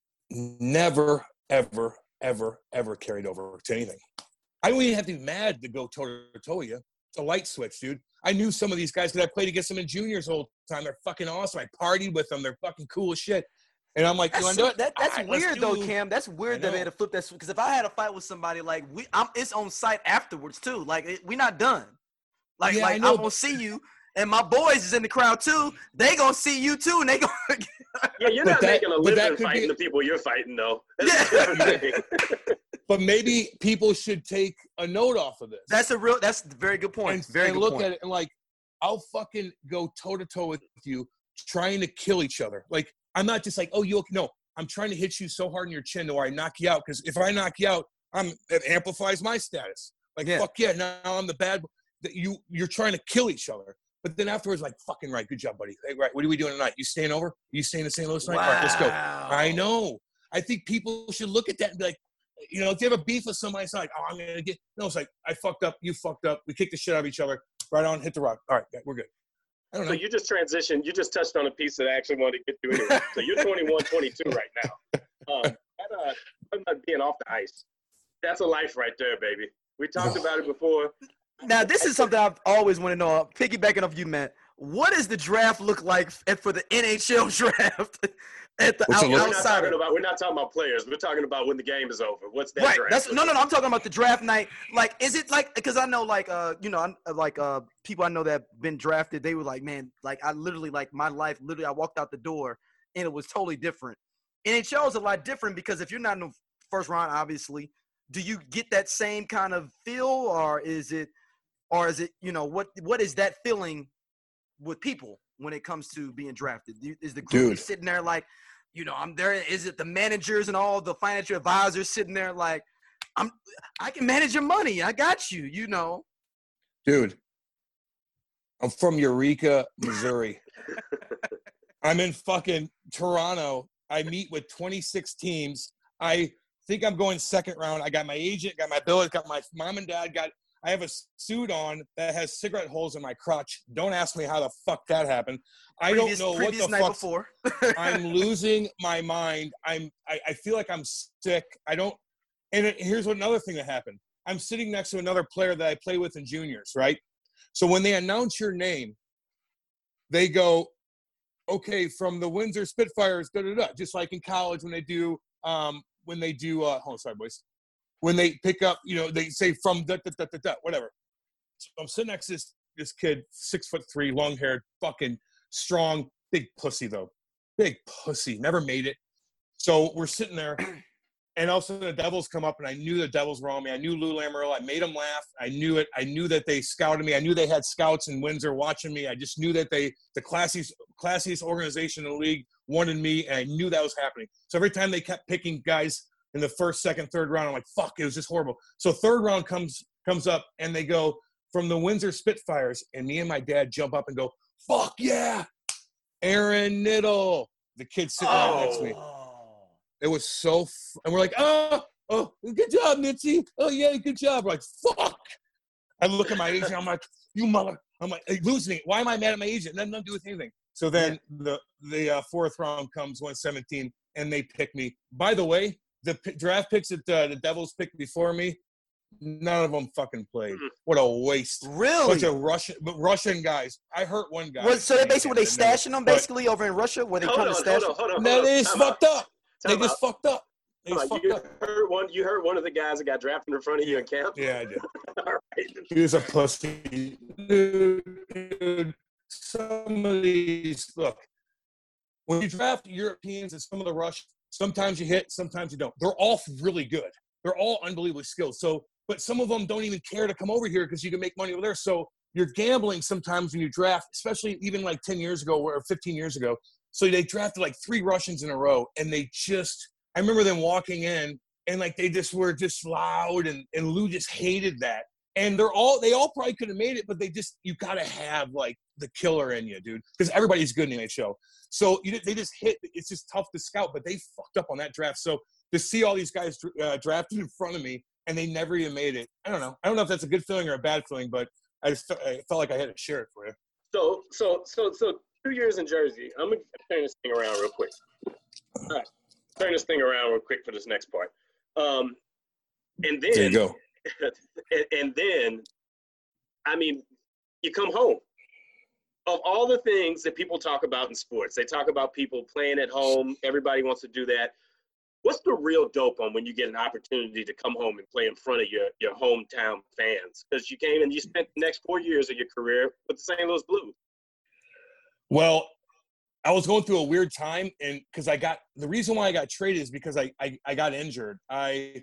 Never, ever, ever, ever carried over to anything. I don't even have to be mad to go toe-to-toe with you. It's a light switch, dude. I knew some of these guys because I played against them in juniors all the time. They're fucking awesome. I partied with them. They're fucking cool as shit. And I'm like, that's, you want to do it? That, that's right, weird, though, Cam. That's weird that they had to flip that. Because if I had a fight with somebody, like, we, I'm, it's on site afterwards, too. Like, it, we're not done. Like, yeah, like I'm going to see you. And my boys is in the crowd too. They gonna see you too, and they gonna. Yeah, you're not that, making a living fighting be... the people you're fighting, though. That's yeah. But maybe people should take a note off of this. That's a real. That's a very good point. And, very and good look point. at it and like, I'll fucking go toe to toe with you, trying to kill each other. Like I'm not just like, oh, you okay? No, I'm trying to hit you so hard in your chin to where I knock you out. Because if I knock you out, I'm it amplifies my status. Like yeah. fuck yeah, now I'm the bad. That you you're trying to kill each other. But then afterwards, like, fucking right. Good job, buddy. Hey, right. What are we doing tonight? You staying over? You staying in Saint Louis tonight? Wow. All right, let's go. I know. I think people should look at that and be like, you know, if you have a beef with somebody, it's not like, oh, I'm going to get – no, it's like, I fucked up. You fucked up. We kicked the shit out of each other. Right on. Hit the rock. All right. We're good. I don't know. So you just transitioned. You just touched on a piece that I actually wanted to get to anyway. So you're twenty-one, twenty-two right now. Um, that, uh, I'm not being off the ice. That's a life right there, baby. We talked about it before. Now, this is something I've always wanted to know. Piggybacking off you, Matt. What does the draft look like for the N H L draft at the out, we're not outside? Talking about, we're not talking about players. We're talking about when the game is over. What's that right. draft? That's, no, no, no. I'm talking about the draft night. Like, is it like – because I know, like, uh, you know, like uh, people I know that have been drafted, they were like, man, like, I literally – like, my life, literally, I walked out the door, and it was totally different. N H L is a lot different because if you're not in the first round, obviously, do you get that same kind of feel, or is it – or is it, you know, what what is that feeling with people when it comes to being drafted? Is the group sitting there like, you know, I'm there? Is it the managers and all the financial advisors sitting there like, I'm, I can manage your money. I got you, you know. Dude, I'm from Eureka, Missouri. I'm in fucking Toronto. I meet with twenty-six teams. I think I'm going second round. I got my agent, got my bill, got my mom and dad, got – I have a suit on that has cigarette holes in my crotch. Don't ask me how the fuck that happened. I previous, don't know what the night fuck. Before. I'm losing my mind. I'm. I, I feel like I'm sick. I don't. And it, here's what another thing that happened. I'm sitting next to another player that I play with in juniors, right? So when they announce your name, they go, "Okay, from the Windsor Spitfires, da da da." Just like in college when they do, um, when they do. Uh, oh, sorry, boys. When they pick up, you know, they say from da da da da da, whatever. So I'm sitting next to this, this kid, six foot three, long haired, fucking strong, big pussy though. Big pussy. Never made it. So we're sitting there, and all of a sudden the Devils come up, and I knew the Devils were on me. I knew Lou Lamoriello. I made them laugh. I knew it. I knew that they scouted me. I knew they had scouts in Windsor watching me. I just knew that they, the classiest, classiest organization in the league, wanted me, and I knew that was happening. So every time they kept picking guys in the first, second, third round, I'm like, fuck, it was just horrible. So third round comes comes up, and they go from the Windsor Spitfires, and me and my dad jump up and go, fuck yeah, Aaron Niddle. The kid sitting oh. right next to me. It was so f- – and we're like, oh, oh, good job, Mitzi. Oh, yeah, good job. We're like, fuck. I look at my agent. I'm like, you mother. I'm like, hey, losing. Why am I mad at my agent? Nothing to do with anything. So then the the uh, fourth round comes, one seventeen, and they pick me. By the way, the p- draft picks that uh, the Devils picked before me, none of them fucking played. What a waste. Really? Bunch of Russian, but Russian guys. I hurt one guy. Was, so they basically, were they stashing them basically but, over in Russia? Were they hold trying on, to stash hold on, hold on, them? No, they just fucked up. They Time just out. fucked up. They just fucked you up. heard one. You heard one of the guys that got drafted in front of you in camp. Yeah, I did. All right. He was a pussy. Dude, dude, some of these, look, when you draft Europeans and some of the Russians, sometimes you hit, sometimes you don't. They're all really good. They're all unbelievably skilled. So, but some of them don't even care to come over here because you can make money over there. So you're gambling sometimes when you draft, especially even like ten years ago or fifteen years ago. So they drafted like three Russians in a row, and they just – I remember them walking in, and like they just were just loud, and, and Lou just hated that. And they're all – they all probably could have made it, but they just – you got to have like the killer in you, dude, because everybody's good in the N H L. So you, they just hit – it's just tough to scout, but they fucked up on that draft. So to see all these guys uh, drafted in front of me, and they never even made it, I don't know. I don't know if that's a good feeling or a bad feeling, but I just felt, I felt like I had to share it for you. So, so, so, so two years in Jersey. I'm going to turn this thing around real quick. All right. Turn this thing around real quick for this next part. Um, and then, there you go. and, and then, I mean, you come home. Of all the things that people talk about in sports, they talk about people playing at home. Everybody wants to do that. What's the real dope on when you get an opportunity to come home and play in front of your, your hometown fans? Because you came and you spent the next four years of your career with the Saint Louis Blues. Well, I was going through a weird time, and because I got – the reason why I got traded is because I, I, I got injured. I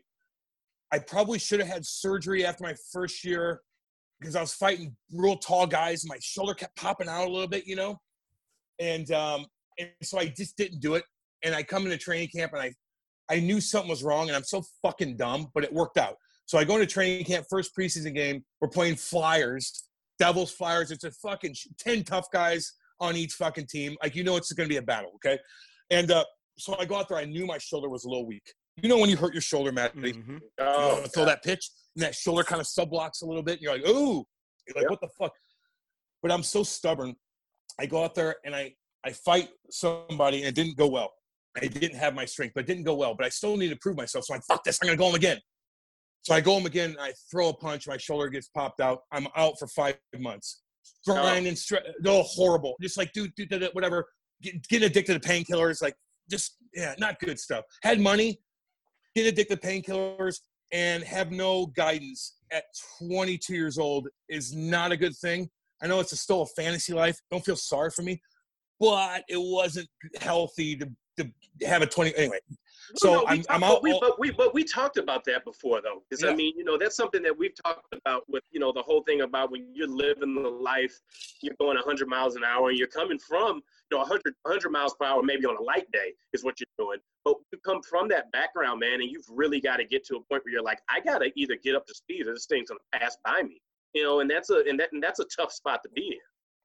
I probably should have had surgery after my first year because I was fighting real tall guys. My shoulder kept popping out a little bit, you know. And, um, and so I just didn't do it. And I come into training camp, and I – I knew something was wrong, and I'm so fucking dumb, but it worked out. So I go into training camp, first preseason game. We're playing Flyers, Devils, Flyers. It's a fucking ten tough guys on each fucking team. Like, you know it's going to be a battle, okay? And uh, so I go out there. I knew my shoulder was a little weak. You know when you hurt your shoulder, Matt? Mm-hmm. Oh, you want to throw that pitch, and that shoulder kind of sub-blocks a little bit, and you're like, ooh. You're like, yep. What the fuck? But I'm so stubborn. I go out there, and I, I fight somebody, and it didn't go well. I didn't have my strength, but it didn't go well. But I still need to prove myself. So I'm like, fuck this. I'm going to go him again. So I go him again. And I throw a punch. My shoulder gets popped out. I'm out for five months. Grinding, stre- oh, horrible. Just like, dude, dude, dude whatever. Get, getting addicted to painkillers. Like, just, yeah, not good stuff. Had money, get addicted to painkillers, and have no guidance at twenty-two years old is not a good thing. I know it's a, still a fantasy life. Don't feel sorry for me. But it wasn't healthy to to have a twenty anyway. So no, no, I'm, talked, I'm out. But we, but we but we talked about that before though, because yeah. I mean, you know, that's something that we've talked about with, you know, the whole thing about when you're living the life, you're going one hundred miles an hour, and you're coming from, you know, one hundred, one hundred miles per hour, maybe on a light day is what you're doing. But you come from that background, man, and you've really got to get to a point where you're like, I got to either get up to speed or this thing's gonna pass by me, you know, and that's a and that and that's a tough spot to be in.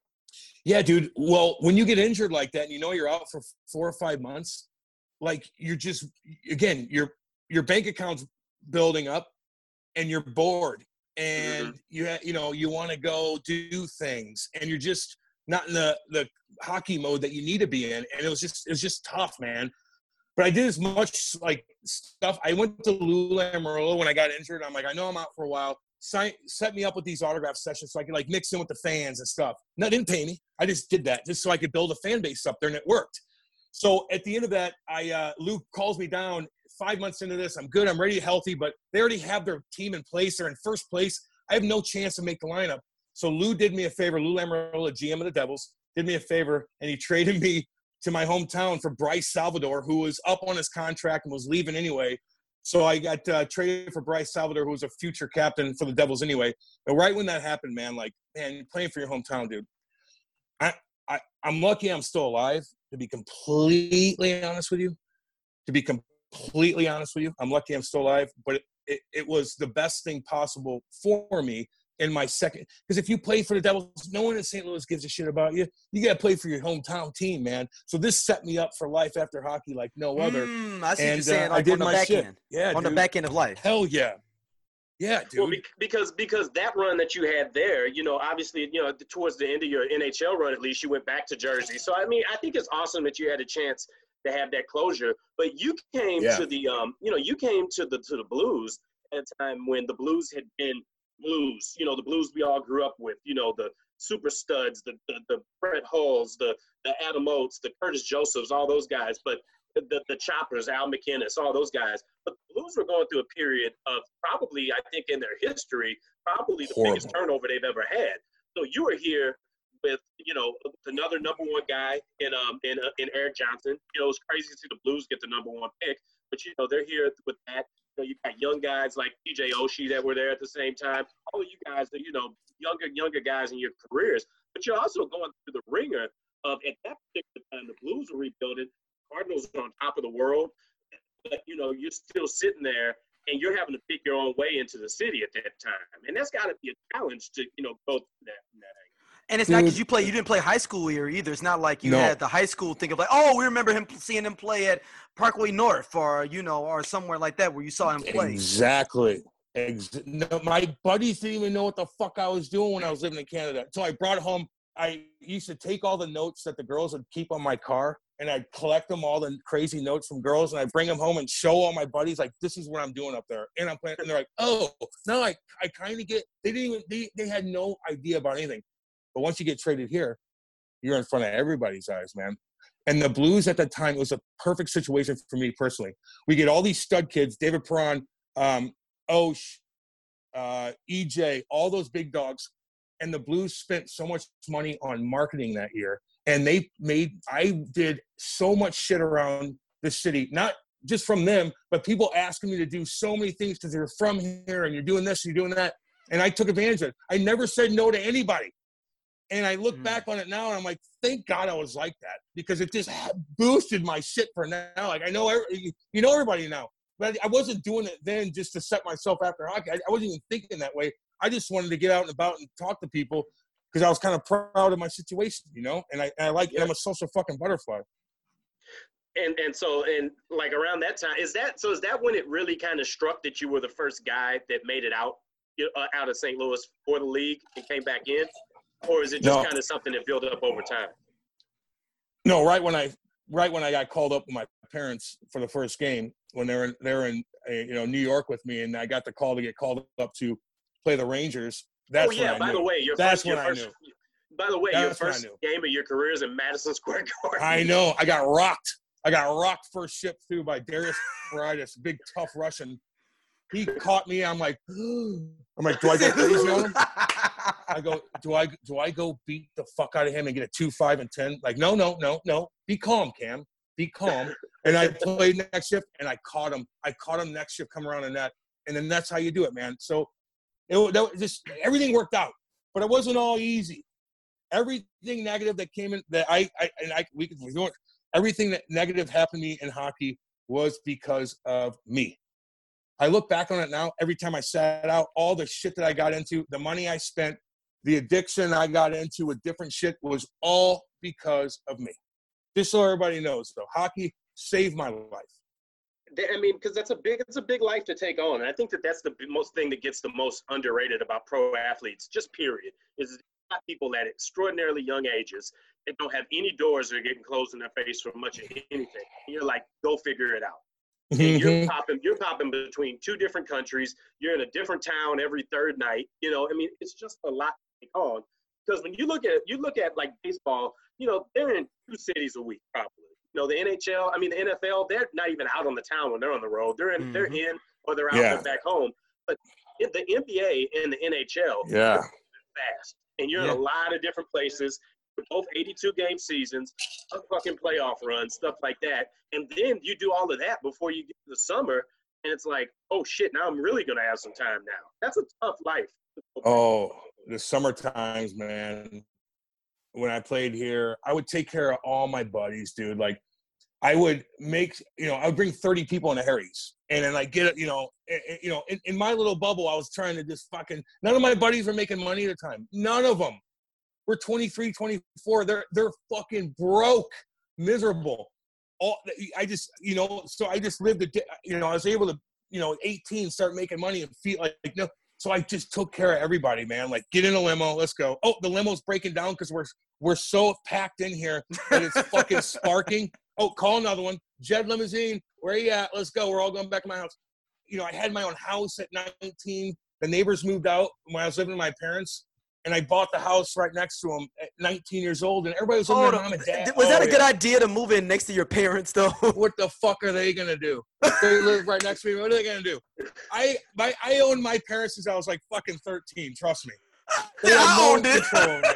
Yeah, dude. Well, when you get injured like that and you know you're out for four or five months, like you're just, again, your your bank account's building up and you're bored and mm-hmm. you ha- you know, you want to go do things and you're just not in the, the hockey mode that you need to be in. And it was just, it was just tough, man. But I did as much like stuff. I went to Lou Lamoriello when I got injured. I'm like, I know I'm out for a while. Sign, set me up with these autograph sessions so I could like mix in with the fans and stuff. No, didn't pay me. I just did that just so I could build a fan base up there, and it worked. So at the end of that, I uh, Lou calls me down five months into this. I'm good. I'm ready, healthy, but they already have their team in place. They're in first place. I have no chance to make the lineup. So Lou did me a favor. Lou Lamoriello, G M of the Devils, did me a favor, and he traded me to my hometown for Bryce Salvador, who was up on his contract and was leaving anyway. So I got uh, traded for Bryce Salvador, who was a future captain for the Devils anyway. But right when that happened, man, like, man, you're playing for your hometown, dude. I, I, I'm lucky I'm still alive, to be completely honest with you. To be completely honest with you, I'm lucky I'm still alive. But it, it, it was the best thing possible for me in my second. Because if you play for the Devils, no one in Saint Louis gives a shit about you. You got to play for your hometown team, man. So this set me up for life after hockey like no other. Mm, I see and, what you're saying. uh, Like I did on the my back shit. end. Yeah, on dude. the back end of life. Hell yeah. Yeah, dude. Well, because because that run that you had there, you know, obviously, you know, towards the end of your N H L run, at least you went back to Jersey. So I mean, I think it's awesome that you had a chance to have that closure. But you came Yeah. to the, um, you know, you came to the to the Blues at a time when the Blues had been Blues. You know, the Blues we all grew up with. You know, the super studs, the the, the Brett Hulls, the the Adam Oates, the Curtis Josephs, all those guys. But the the Choppers, Al McInnes, all those guys. But the Blues were going through a period of probably, I think, in their history, probably the Horrible. biggest turnover they've ever had. So you were here with, you know, another number one guy in um in uh, in Eric Johnson. You know, it's crazy to see the Blues get the number one pick, but you know they're here with that. You know, you got young guys like P J Oshie that were there at the same time. All of you guys are, you know, younger younger guys in your careers, but you're also going through the ringer of at that particular time the Blues were rebuilding. Cardinals are on top of the world, but you know you're still sitting there and you're having to pick your own way into the city at that time, and that's got to be a challenge to you know go through that. that And it's not because you play. You didn't play high school here either. It's not like you No. had the high school thing of like, oh, we remember him seeing him play at Parkway North or you know or somewhere like that where you saw him play. Exactly. Ex- no, my buddies didn't even know what the fuck I was doing when I was living in Canada. So I brought home. I used to take all the notes that the girls would keep on my car, and I'd collect them, all the crazy notes from girls, and I'd bring them home and show all my buddies, like, this is what I'm doing up there. And I'm playing, and they're like, oh, no, I, I kind of get, they didn't even, they, they had no idea about anything. But once you get traded here, you're in front of everybody's eyes, man. And the Blues at that time, it was a perfect situation for me personally. We get all these stud kids, David Perron, um, Osh, uh, E J, all those big dogs. And the Blues spent so much money on marketing that year. And they made, I did so much shit around the city, not just from them, but people asking me to do so many things because they're from here and you're doing this, and you're doing that. And I took advantage of it. I never said no to anybody. And I look mm. back on it now and I'm like, thank God I was like that, because it just boosted my shit for now. Like, I know, every, you know everybody now. But I wasn't doing it then just to set myself after hockey. I, I wasn't even thinking that way. I just wanted to get out and about and talk to people because I was kind of proud of my situation, you know? And I, and I like, yeah. I'm a social fucking butterfly. And and so, and like around that time, is that, so is that when it really kind of struck that you were the first guy that made it out, uh, out of Saint Louis for the league and came back in? Or is it just no. kind of something that built up over time? No, right when I, right when I got called up with my parents for the first game, when they were in, they were in uh, you know, New York with me, and I got the call to get called up to play the Rangers. That's oh yeah. when I by knew. the way, your That's first, your when first, I knew. By the way, That's your first game of your career is in Madison Square Garden. I know. I got rocked. I got rocked first shift through by Darius Paridis, big tough Russian. He caught me. I'm like, I'm like, do I go crazy on him? I go, do I do I go beat the fuck out of him and get a two, five, and ten? Like, no, no, no, no. Be calm, Cam. Be calm. And I played next shift, and I caught him. I caught him next shift, come around in that, and then that's how you do it, man. So it that was just everything worked out, but it wasn't all easy. Everything negative that came in that I, I and I we could do it. Everything that negative happened to me in hockey was because of me. I look back on it now, every time I sat out, all the shit that I got into, the money I spent, the addiction I got into with different shit was all because of me. Just so everybody knows, though, hockey saved my life. I mean, because that's a big, it's a big life to take on. And I think that that's the most thing that gets the most underrated about pro athletes, just period, is got people at extraordinarily young ages that don't have any doors that are getting closed in their face for much of anything. And you're like, go figure it out. And you're popping, you're popping between two different countries. You're in a different town every third night. You know, I mean, it's just a lot to take on. Because when you look at, you look at like baseball, you know, they're in two cities a week probably. You know, the N H L, I mean, the N F L, they're not even out on the town when they're on the road. They're in, mm-hmm. they're in, or they're out yeah. and back home. But in the N B A and the N H L, yeah, fast, and you're yeah. in a lot of different places. both eighty-two game seasons, a fucking playoff run, stuff like that. And then you do all of that before you get to the summer, and it's like, oh shit, now I'm really gonna have some time now. That's a tough life. Oh, the summer times, man. When I played here, I would take care of all my buddies, dude. Like, I would make, you know, I would bring thirty people into Harry's, and then like get it, you know, you know, in, in my little bubble, I was trying to just fucking. None of my buddies were making money at the time. None of them. We're twenty-three, twenty-four. They're they're fucking broke, miserable. All I just, you know, so I just lived a, you know, I was able to, you know, eighteen, start making money and feel like, you know. So I just took care of everybody, man. Like, get in a limo, let's go. Oh, the limo's breaking down because we're we're so packed in here that it's fucking sparking. Oh, call another one. Jed Limousine, where are you at? Let's go. We're all going back to my house. You know, I had my own house at nineteen. The neighbors moved out when I was living with my parents, and I bought the house right next to them at nineteen years old, and everybody was living with Oh, their mom and dad. was that Oh, a good yeah. idea to move in next to your parents, though? What the fuck are they gonna do? They live right next to me. What are they gonna do? I my I owned my parents since I was like fucking thirteen. Trust me. They I had no owned it. control over me.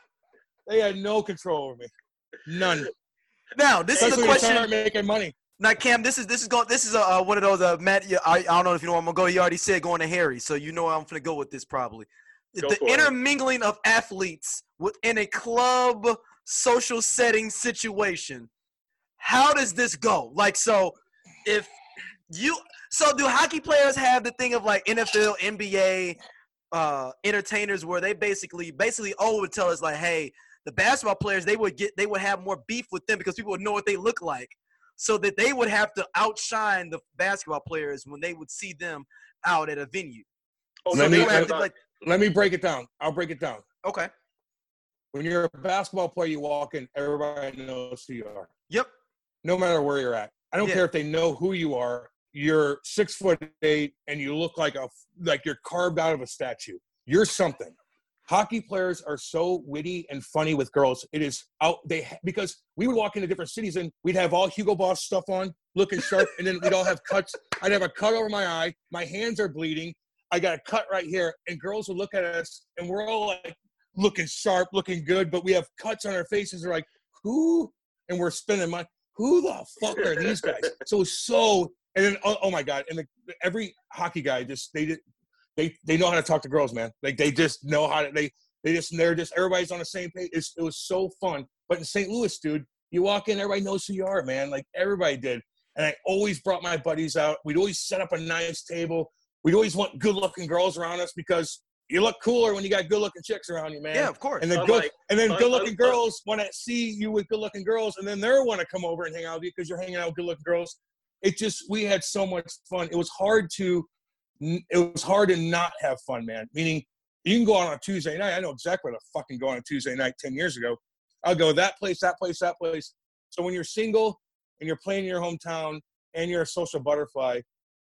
They had no control over me. None. Now, this is Especially a when you question. start making money. Now, Cam, this is this is going. This is a, uh, one of those. Uh, Matt, you, I, I don't know if you know where I'm gonna go. You already said going to Harry, so you know where I'm gonna go with this probably. Go the for it. intermingling of athletes within a club social setting situation. How does this go? Like, so if you so do hockey players have the thing of like N F L, N B A uh, entertainers where they basically basically O would tell us like, hey, the basketball players they would get they would have more beef with them because people would know what they look like, so that they would have to outshine the basketball players when they would see them out at a venue. Oh, So Let they me- would have to, about- like, Let me break it down. I'll break it down. okay, When you're a basketball player, you walk in, everybody knows who you are. yep, No matter where you're at. I don't Yeah. care if they know who you are. You're six foot eight and you look like a like you're carved out of a statue. You're something. Hockey players are so witty and funny with girls. It is out they because we would walk into different cities and we'd have all Hugo Boss stuff on, looking sharp, and then we'd all have cuts. I'd have a cut over my eye. My hands are bleeding. I got a cut right here, and girls would look at us, and we're all like looking sharp, looking good, but we have cuts on our faces. They're like, who? And we're spending money. Who the fuck are these guys? So so, and then oh, oh my god, and the, every hockey guy just they did. They they know how to talk to girls, man. Like they just know how to they they just they're just everybody's on the same page. It's, it was so fun. But in Saint Louis, dude, you walk in, everybody knows who you are, man. Like everybody did. And I always brought my buddies out. We'd always set up a nice table. We'd always want good-looking girls around us because you look cooler when you got good-looking chicks around you, man. yeah, of course. And then Unlike- good and then un- good-looking un- girls want to see you with good-looking girls, and then they want to come over and hang out with you because you're hanging out with good-looking girls. It just we had so much fun. It was hard to. It was hard to not have fun, man. Meaning, you can go on a Tuesday night. I know exactly where to fucking go on a Tuesday night ten years ago. I'll go that place, that place, that place. So when you're single and you're playing in your hometown and you're a social butterfly,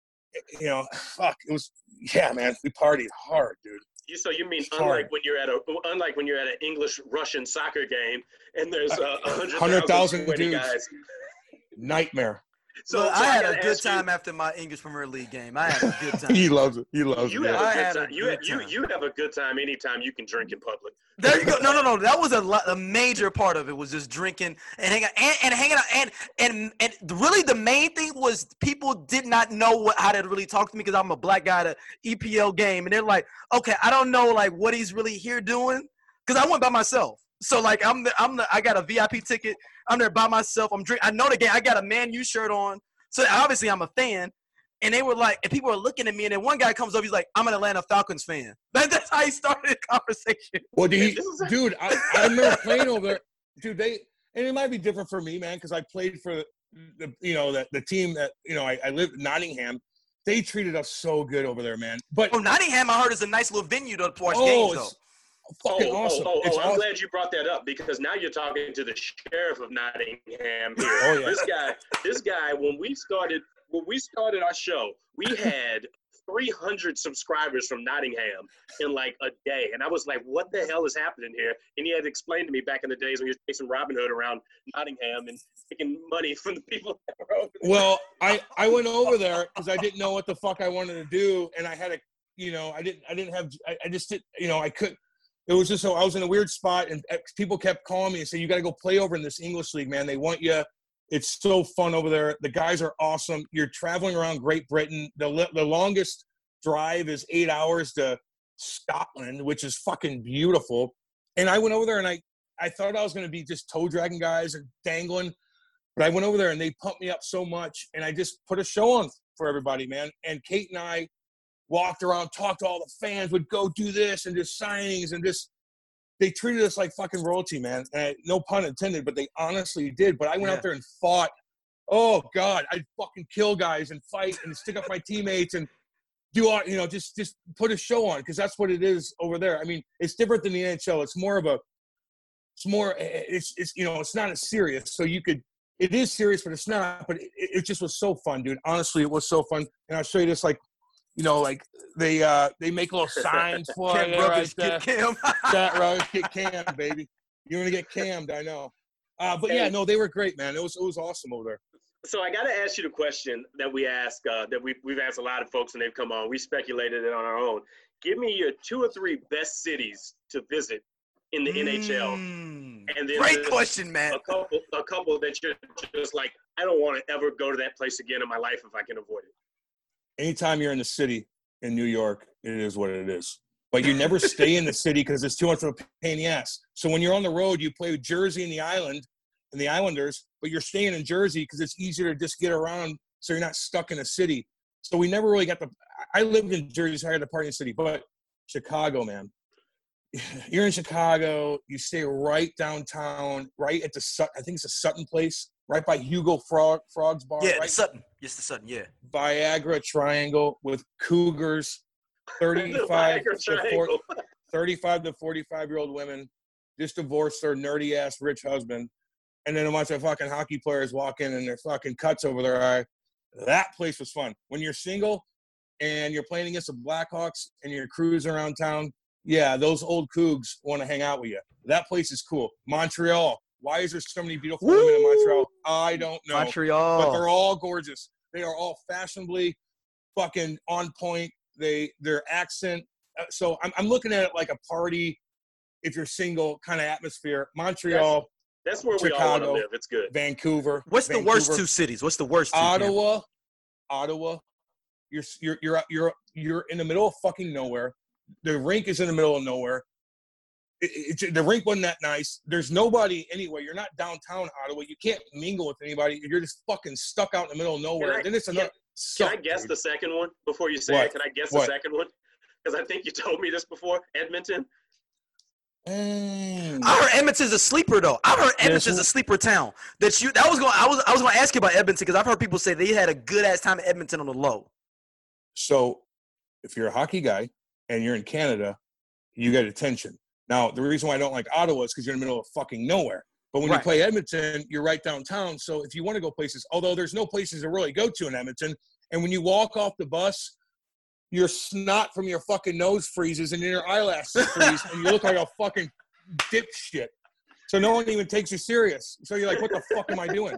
you know, fuck, it was, yeah, man, we partied hard, dude. You, so you mean Hard. unlike when you're at a unlike when you're at an English Russian soccer game and there's uh, a hundred hundred thousand thousand dudes. guys. Nightmare. So, Well, so I had gotta a good ask you, time after my English Premier League game. I had a good time. He loves it. He loves You it. have I a good had a time. You, good you time. you have a good time anytime you can drink in public. There you go. No, no, no. That was a, lo- a major part of it was just drinking and hanging and, and hanging out. And, and and really the main thing was people did not know what how to really talk to me because I'm a black guy at an E P L game. And they're like, okay, I don't know like what he's really here doing because I went by myself. So like I'm the, I'm the, I got a V I P ticket. I'm there by myself. I'm drink. I know the game. I got a Man U shirt on. So obviously I'm a fan. And they were like, and people were looking at me, and then one guy comes up, he's like, I'm an Atlanta Falcons fan. That, that's how he started the conversation. Well, dude, he, This is- dude I, I remember playing over there. Dude, they and it might be different for me, man, because I played for the you know the, the team that you know I, I lived in Nottingham. They treated us so good over there, man. But Oh, Nottingham, I heard, is a nice little venue to watch oh, games, though. it's fucking oh, awesome. oh, oh, it's oh, I'm awesome. glad you brought that up because now you're talking to the sheriff of Nottingham here. Oh, yeah. This guy, this guy, when we started, when we started our show, we had three hundred subscribers from Nottingham in like a day. And I was like, what the hell is happening here? And he had explained to me back in the days when he was chasing Robin Hood around Nottingham and taking money from the people that were over there. Well, I, I went over there because I didn't know what the fuck I wanted to do, and I had a, you know, I didn't I didn't have I, I just did you know I could, it was just so I was in a weird spot, and people kept calling me and saying, "You got to go play over in this English league, man. They want you. It's so fun over there. The guys are awesome. You're traveling around Great Britain. The the longest drive is eight hours to Scotland, which is fucking beautiful." And I went over there, and I I thought I was going to be just toe dragging guys and dangling, but I went over there, and they pumped me up so much, and I just put a show on for everybody, man. And Kate and I walked around, talked to all the fans, would go do this and just signings and just they treated us like fucking royalty, man. And no pun intended, but they honestly did. But I went yeah. out there and fought. Oh God, I'd fucking kill guys and fight and stick up my teammates and do all, you know, just just put a show on because that's what it is over there. I mean, it's different than the N H L. It's more of a, it's more, it's it's you know, it's not as serious. So you could, it is serious, but it's not. But it, it just was so fun, dude. Honestly, it was so fun. And I'll show you this, like. You know, like they uh, they make little signs for Cam you right there. Get Cam. Chat Rose, get Cam, baby. You're gonna get cammed, I know. Uh, but yeah, no, they were great, man. It was it was awesome over there. So I got to ask you the question that we ask, uh, that we we've asked a lot of folks when they've come on. We speculated it on our own. Give me your two or three best cities to visit in the mm, N H L. And then great question, man. A couple, a couple that you're just like, I don't want to ever go to that place again in my life if I can avoid it. Anytime you're in the city in New York, it is what it is. But you never stay in the city because it's too much of a pain in the ass. So when you're on the road, you play with Jersey and the Island and the Islanders, but you're staying in Jersey because it's easier to just get around so you're not stuck in a city. So we never really got the – I lived in Jersey, so I had to party in the city. But Chicago, man. You're in Chicago. You stay right downtown, right at the – I think it's a Sutton place. Right by Hugo Frog, Frog's Bar. Yeah, right? the Sutton. Yes, the Sutton, yeah. Viagra Triangle with Cougars, thirty-five, to forty, thirty-five to forty-five-year-old women just divorced their nerdy-ass rich husband. And then a bunch of fucking hockey players walk in and their fucking cuts over their eye. That place was fun. When you're single and you're playing against the Blackhawks and you're cruising around town, yeah, those old Cougs want to hang out with you. That place is cool. Montreal. Why is there so many beautiful Woo! women in Montreal? I don't know. Montreal. But they're all gorgeous. They are all fashionably fucking on point. They Their accent. So I'm, I'm looking at it like a party, if you're single, kind of atmosphere. Montreal. That's, that's where Chicago, we all want to live. It's good. Vancouver. What's Vancouver, the worst two cities? What's the worst two? Ottawa. Camp? Ottawa. You're, you're, you're, you're, you're in the middle of fucking nowhere. The rink is in the middle of nowhere. It, it, the rink wasn't that nice. There's nobody anyway. You're not downtown Ottawa. You can't mingle with anybody. You're just fucking stuck out in the middle of nowhere. I, then it's another. Can, suck, can I guess dude. the second one before you say what? it? Can I guess what? the second one? Because I think you told me this before. Edmonton. Mm. I heard Edmonton's a sleeper though. I heard Edmonton's a sleeper town. That you that was going. I was I was going to ask you about Edmonton because I've heard people say they had a good ass time at Edmonton on the low. So, if you're a hockey guy and you're in Canada, you get attention. Now, the reason why I don't like Ottawa is because you're in the middle of fucking nowhere. But when right. you play Edmonton, you're right downtown. So if you want to go places, although there's no places to really go to in Edmonton, and when you walk off the bus, your snot from your fucking nose freezes and your eyelashes freeze, and you look like a fucking dipshit. So no one even takes you serious. So you're like, what the fuck am I doing?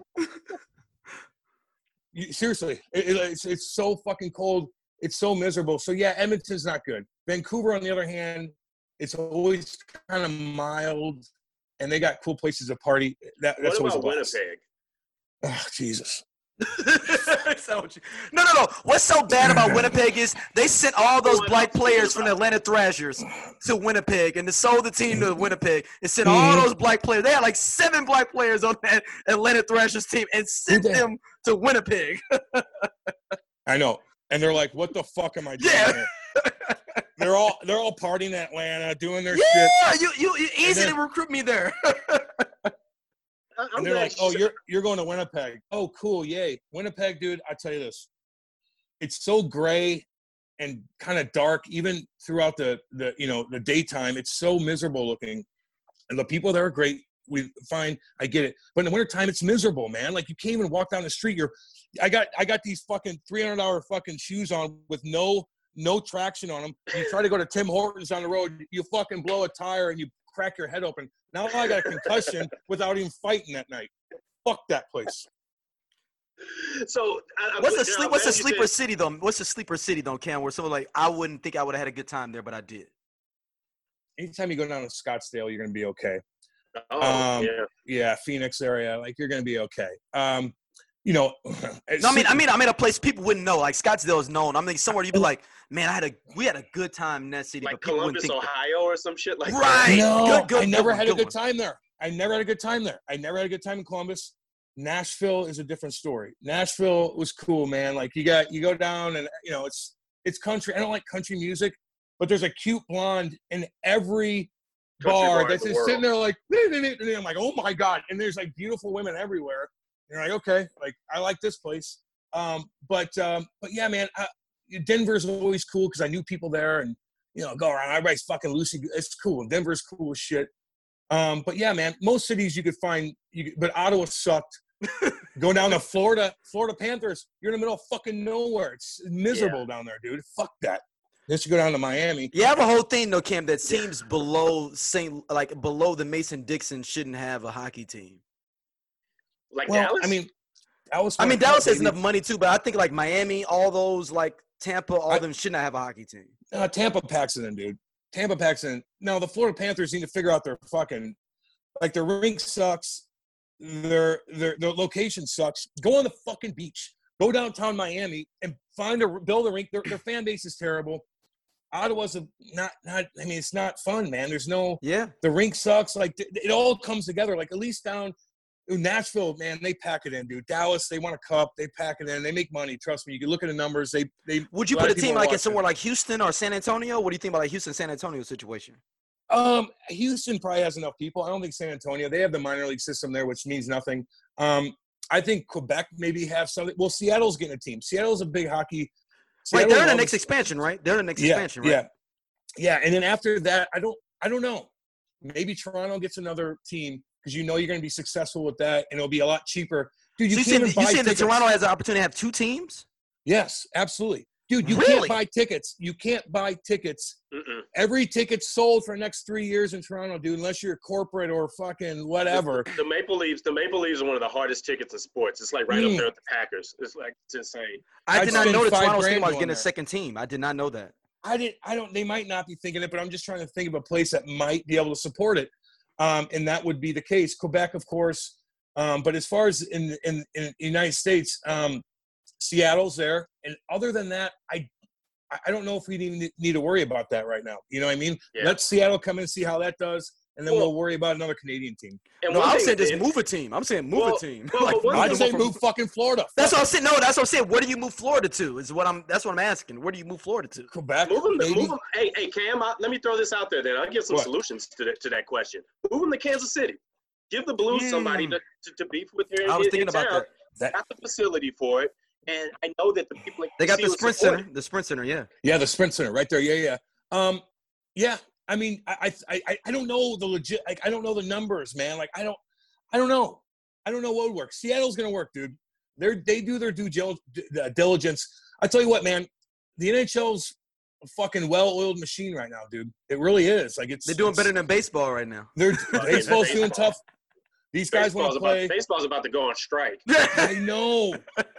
You, seriously, it, it, it's, it's so fucking cold. It's so miserable. So, yeah, Edmonton's not good. Vancouver, on the other hand, it's always kind of mild, and they got cool places to party. That, that's what always about a blast. Winnipeg? Oh, Jesus. no, no, no. What's so bad about Winnipeg is they sent all those black players from the Atlanta Thrashers to Winnipeg and they sold the team to Winnipeg and sent all those black players. They had like seven black players on that Atlanta Thrashers team and sent them to Winnipeg. I know. And they're like, what the fuck am I doing yeah. here? They're all they're all partying in Atlanta, doing their yeah, shit. Yeah, you you you easy then, to recruit me there. And they're like, oh, you're you're going to Winnipeg. Oh, cool, yay. Winnipeg, dude, I tell you this. It's so gray and kind of dark, even throughout the, the you know, the daytime. It's so miserable looking. And the people there are great. We fine, I get it. But in the wintertime, it's miserable, man. Like you can't even walk down the street. You're I got I got these fucking three hundred dollars fucking shoes on with no no traction on them. You try to go to Tim Hortons down the road, you fucking blow a tire and you crack your head open. Now I got a concussion without even fighting that night. Fuck that place. So I, what's a sleep? What's a said, sleeper city though? What's a sleeper city though, Cam? Where someone like I wouldn't think I would have had a good time there, but I did. anytime you go down to Scottsdale, you're gonna be okay. Oh, um, yeah. Yeah, Phoenix area, like you're gonna be okay. Um, you know, No, I mean, I mean, I mean, a place people wouldn't know. Like Scottsdale is known. I mean, somewhere you'd be like, man, I had a, we had a good time in that city, Like but people Columbus, wouldn't think that. Ohio, or some shit like Right. no, Good, good, I good never one, had a good good one. time there. I never had a good time there. I never had a good time in Columbus. Nashville is a different story. Nashville was cool, man. Like you got, you go down and you know, it's, it's country. I don't like country music, but there's a cute blonde in every Country bar bar in that's the just sitting world. there like, and I'm like, oh my God. And there's like beautiful women everywhere. And you're like, okay, like I like this place. Um, but, um, but yeah, man, I, Denver's always cool because I knew people there and, you know, go around. Everybody's fucking Lucy. It's cool. Denver's cool as shit. Um, but yeah, man, most cities you could find, you could, but Ottawa sucked. Go down to Florida, Florida Panthers. You're in the middle of fucking nowhere. It's miserable yeah. down there, dude. Fuck that. Let's go down to Miami. You have a whole thing though, Cam, that seems below Saint like below the Mason-Dixon shouldn't have a hockey team. Like well, Dallas? I mean, Dallas. I mean, Dallas has enough money too, but I think like Miami, all those like Tampa, all I, of them should not have a hockey team. Uh, Tampa packs it in, dude. Tampa packs it in. No, the Florida Panthers need to figure out their fucking like their rink sucks. Their their their location sucks. Go on the fucking beach. Go downtown Miami and find a build a rink. Their their fan base is terrible. Ottawa's a, not not. I mean, it's not fun, man. There's no. Yeah. The rink sucks. Like it all comes together. Like at least down in Nashville, man, they pack it in, dude. Dallas, they want a cup. They pack it in. They make money. Trust me. You can look at the numbers. They they. Would you put a team like in somewhere like Houston or San Antonio? What do you think about like Houston, San Antonio situation? Um, Houston probably has enough people. I don't think San Antonio. They have the minor league system there, which means nothing. Um, I think Quebec maybe have something. Well, Seattle's getting a team. Seattle's a big hockey. Seattle right, they're in the loves, next expansion, right? They're in the next yeah, expansion, right? Yeah, yeah. And then after that, I don't, I don't know. Maybe Toronto gets another team because you know you're going to be successful with that, and it'll be a lot cheaper. Dude, you so can't you even buy you saying that tickets. Toronto has the opportunity to have two teams? Yes, absolutely. Dude, you really? can't buy tickets. You can't buy tickets. Mm-mm. Every ticket's sold for the next three years in Toronto, dude, unless you're corporate or fucking whatever. The, the Maple Leafs, the Maple Leafs are one of the hardest tickets in sports. It's like right Mm. up there with the Packers. It's like it's insane. I I'd did not spend know that five Toronto was grand thinking about on getting a that. second team. I did not know that. I didn't. I don't. They might not be thinking it, but I'm just trying to think of a place that might be able to support it, um, and that would be the case. Quebec, of course, um, but as far as in in, in the United States, um, Seattle's there, and other than that, I I don't know if we even need to worry about that right now. You know what I mean? Yeah. Let Seattle come in and see how that does, and then Well, we'll worry about another Canadian team. And No, one I'm thing saying just that- move a team. I'm saying move Well, a team. well, like, one I'd thing- say from- move fucking Florida. That's Fuck what I'm saying. No, that's what I'm saying. Where do you move Florida to? Is what I'm. That's what I'm asking. Where do you move Florida to? Quebec, Move them, maybe. move them. Hey, hey, Cam, I, let me throw this out there. Then I'll give some What? solutions to that, to that question. Move them to Kansas City. Give the Blues Mm. somebody to, to, to beef with here in, I was in thinking about town. that. That- Got the facility for it, and I know that the people in They got K C the will Sprint support Center. The Sprint Center, yeah. Yeah, the Sprint Center right there. Yeah, yeah. Um, yeah. I mean, I, I, I, I don't know the legit. Like, I don't know the numbers, man. Like, I don't, I don't know. I don't know what would work. Seattle's gonna work, dude. They're they do their due gil- uh, diligence. I tell you what, man. The N H L's a fucking well-oiled machine right now, dude. It really is. Like, it's They're doing it's, better than baseball right now. They're yeah, baseball's doing baseball. tough. These guys want Baseball's to about, play. baseball's about to go on strike. I know.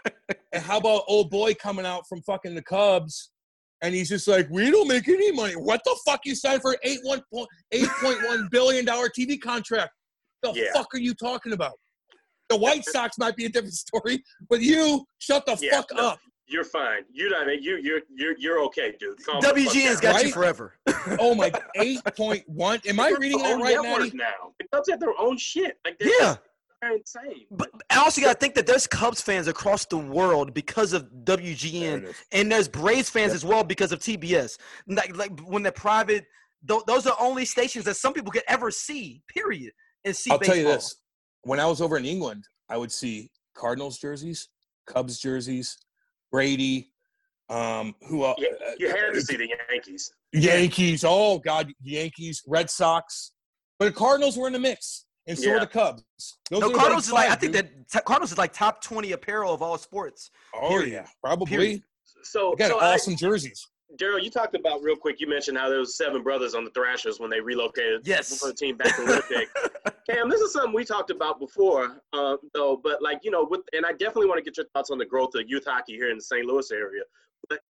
And how about old boy coming out from fucking the Cubs, and he's just like, we don't make any money. What the fuck you signed for eight one point eight point one billion dollar T V contract? The Yeah. fuck are you talking about? The White Sox might be a different story, but you shut the Yeah, fuck no. up. You're fine. You're not. You you're you're you're okay, dude. Calm the fuck W G N's down. got you Right? forever. Oh my, eight point one. Am I They're reading their that own right, network Maddie? now. The Cubs have their own shit. Like they're, Yeah. they're insane. But I also got to think that there's Cubs fans across the world because of W G There N, it is. and there's Braves fans Yep. as well because of T B S. Like, like when they're private, th- those are only stations that some people could ever see, period, and see I'll baseball. tell you this. When I was over in England, I would see Cardinals jerseys, Cubs jerseys, Brady, um, who else? Yeah, you had to see the Yankees. Yankees. Oh, God, Yankees, Red Sox. But the Cardinals were in the mix, and so Yeah. were the Cubs. Those No, are the Cardinals big is like I five, think dude. that t- Cardinals is like top twenty apparel of all sports. Oh, period. yeah, probably. Period. So, They got so I- awesome jerseys. Daryl, you talked about real quick. You mentioned how there was seven brothers on the Thrashers when they relocated Yes. from the team back to Winnipeg. Cam, this is something we talked about before, uh, though. But like you know, with and I definitely want to get your thoughts on the growth of youth hockey here in the Saint Louis area. But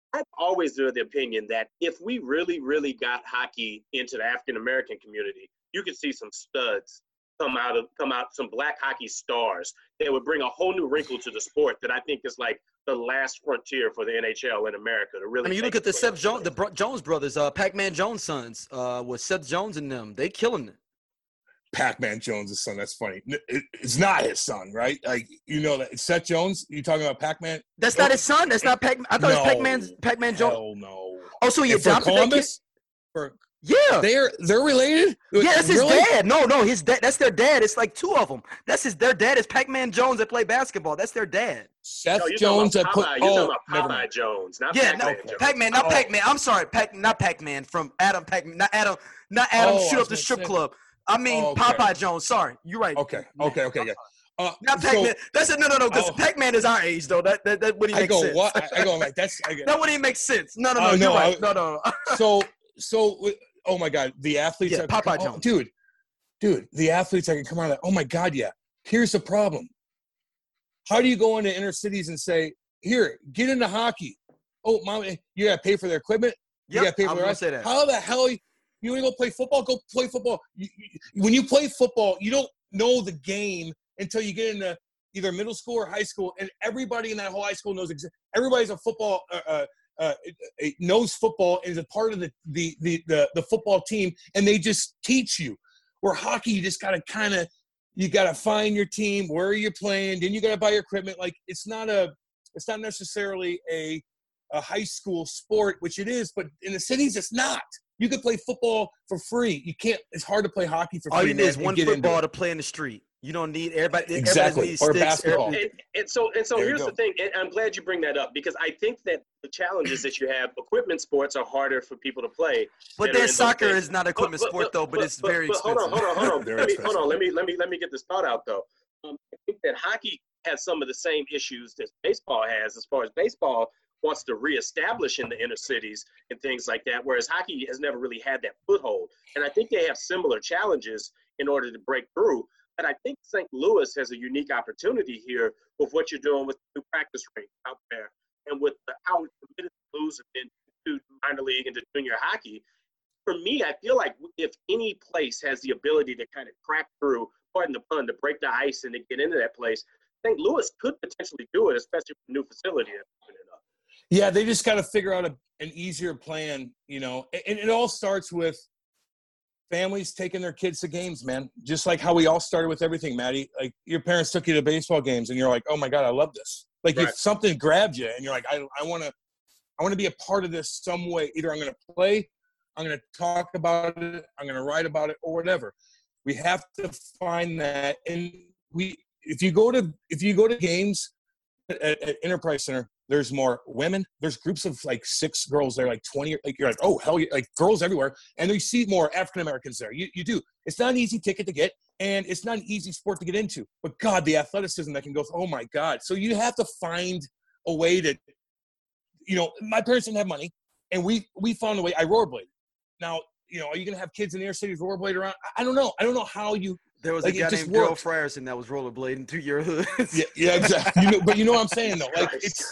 I've always been of the opinion that if we really, really got hockey into the African American community, you could see some studs come out of come out some black hockey stars that would bring a whole new wrinkle to the sport that I think is like the last frontier for the N H L in America to really. I mean, you look at the Seth Jones, the Bro- Jones brothers, uh, Pac-Man Jones sons, uh, with Seth Jones and them. They killing it. Pac-Man Jones' son. That's funny. It, it's not his son, right? Like, you know that Seth Jones. You talking about Pac-Man? That's not his son. That's not Pac. I thought no, it was Pac-Man. Pac-Man Jones. Hell no. Oh, so he and adopted for Columbus? That kid? For yeah, they're they're related. Yeah, that's his really? dad. No, no, his dad. That's their dad. It's like two of them. That's his. Their dad is Pac-Man Jones that play basketball. That's their dad. Seth no, Jones that put. You're Oh, talking about Popeye Jones, not yeah, Pac-Man no, Jones. Pac-Man, not oh. Pac-Man. I'm sorry, Pac, not Pac-Man from Adam Pac-Man, not Adam, not Adam. Oh, shoot up the strip say. club. I mean oh, okay. Popeye Jones. Sorry, you're right. Okay, okay, okay, yeah. Uh, Not Pac-Man. So, that's a, no, no, no. Because oh. Pac-Man is our age, though. That that, that wouldn't I make go sense. what? I go like that's. I go, that wouldn't make sense. No, no, no. Oh, you're no, right. I- no, no, no. so so. Oh my God, the athletes. Yeah, that Popeye oh, Jones. dude, dude, the athletes that can come out of that. Oh my God, yeah. Here's the problem. How do you go into inner cities and say, "Here, get into hockey"? Oh, mom, you got to pay for their equipment. You Yep, got to pay I for was their gonna ice. say that. How the hell you, you want to go play football? Go play football. You, you, when you play football, you don't know the game until you get into either middle school or high school, and everybody in that whole high school knows. Exa- everybody's a football. Uh, uh, uh, knows football and is a part of the, the the the the football team, and they just teach you. Where hockey, you just gotta kind of you gotta find your team, where are you playing, then you gotta buy your equipment. Like it's not a it's not necessarily a a high school sport, which it is, but in the cities it's not. You could play football for free. You can't. It's hard to play hockey for free. All you need man, is and one get into football it. to play in the street. You don't need everybody. Exactly. Needs Or sticks, basketball. every- And, and so and so There you here's go. the thing, and I'm glad you bring that up because I think that the challenges that you have, equipment sports are harder for people to play. But that are then in those soccer things. is not an equipment But- but- sport though, but, but- it's but- very but expensive. Hold on, hold on, hold on. Very let me, hold expensive. on. Let me let me let me get this thought out though. Um, I think that hockey has some of the same issues that baseball has, as far as baseball wants to reestablish in the inner cities and things like that, whereas hockey has never really had that foothold. And I think they have similar challenges in order to break through. But I think Saint Louis has a unique opportunity here with what you're doing with the new practice rink out there and with the, how committed the Blues have been to minor league and to junior hockey. For me, I feel like if any place has the ability to kind of crack through, pardon the pun, to break the ice and to get into that place, Saint Louis could potentially do it, especially with a new facility that's opening up. Yeah, they just got to figure out a, an easier plan, you know. And it all starts with families taking their kids to games, man. Just like how we all started with everything, Maddie. Like your parents took you to baseball games, and you're like, "Oh my God, I love this!" Like Right. if something grabbed you, and you're like, "I, I want to, I want to be a part of this some way. Either I'm going to play, I'm going to talk about it, I'm going to write about it, or whatever." We have to find that, and we. If you go to if you go to games at, at Enterprise Center, there's more women. There's groups of like six girls there, like twenty. Like you're like, oh hell, yeah, like girls everywhere, and you see more African Americans there. You you do. It's not an easy ticket to get, and it's not an easy sport to get into. But God, the athleticism that can go. Oh my God! So you have to find a way to, you know, my parents didn't have money, and we we found a way. I rollerbladed. Now, you know, are you gonna have kids in the inner cities rollerblade around? I, I don't know. I don't know how you. There was Like, a it guy just named Daryl works. Frierson that was rollerblading through your hood. Yeah, yeah, exactly. You know, but you know what I'm saying though. Like it's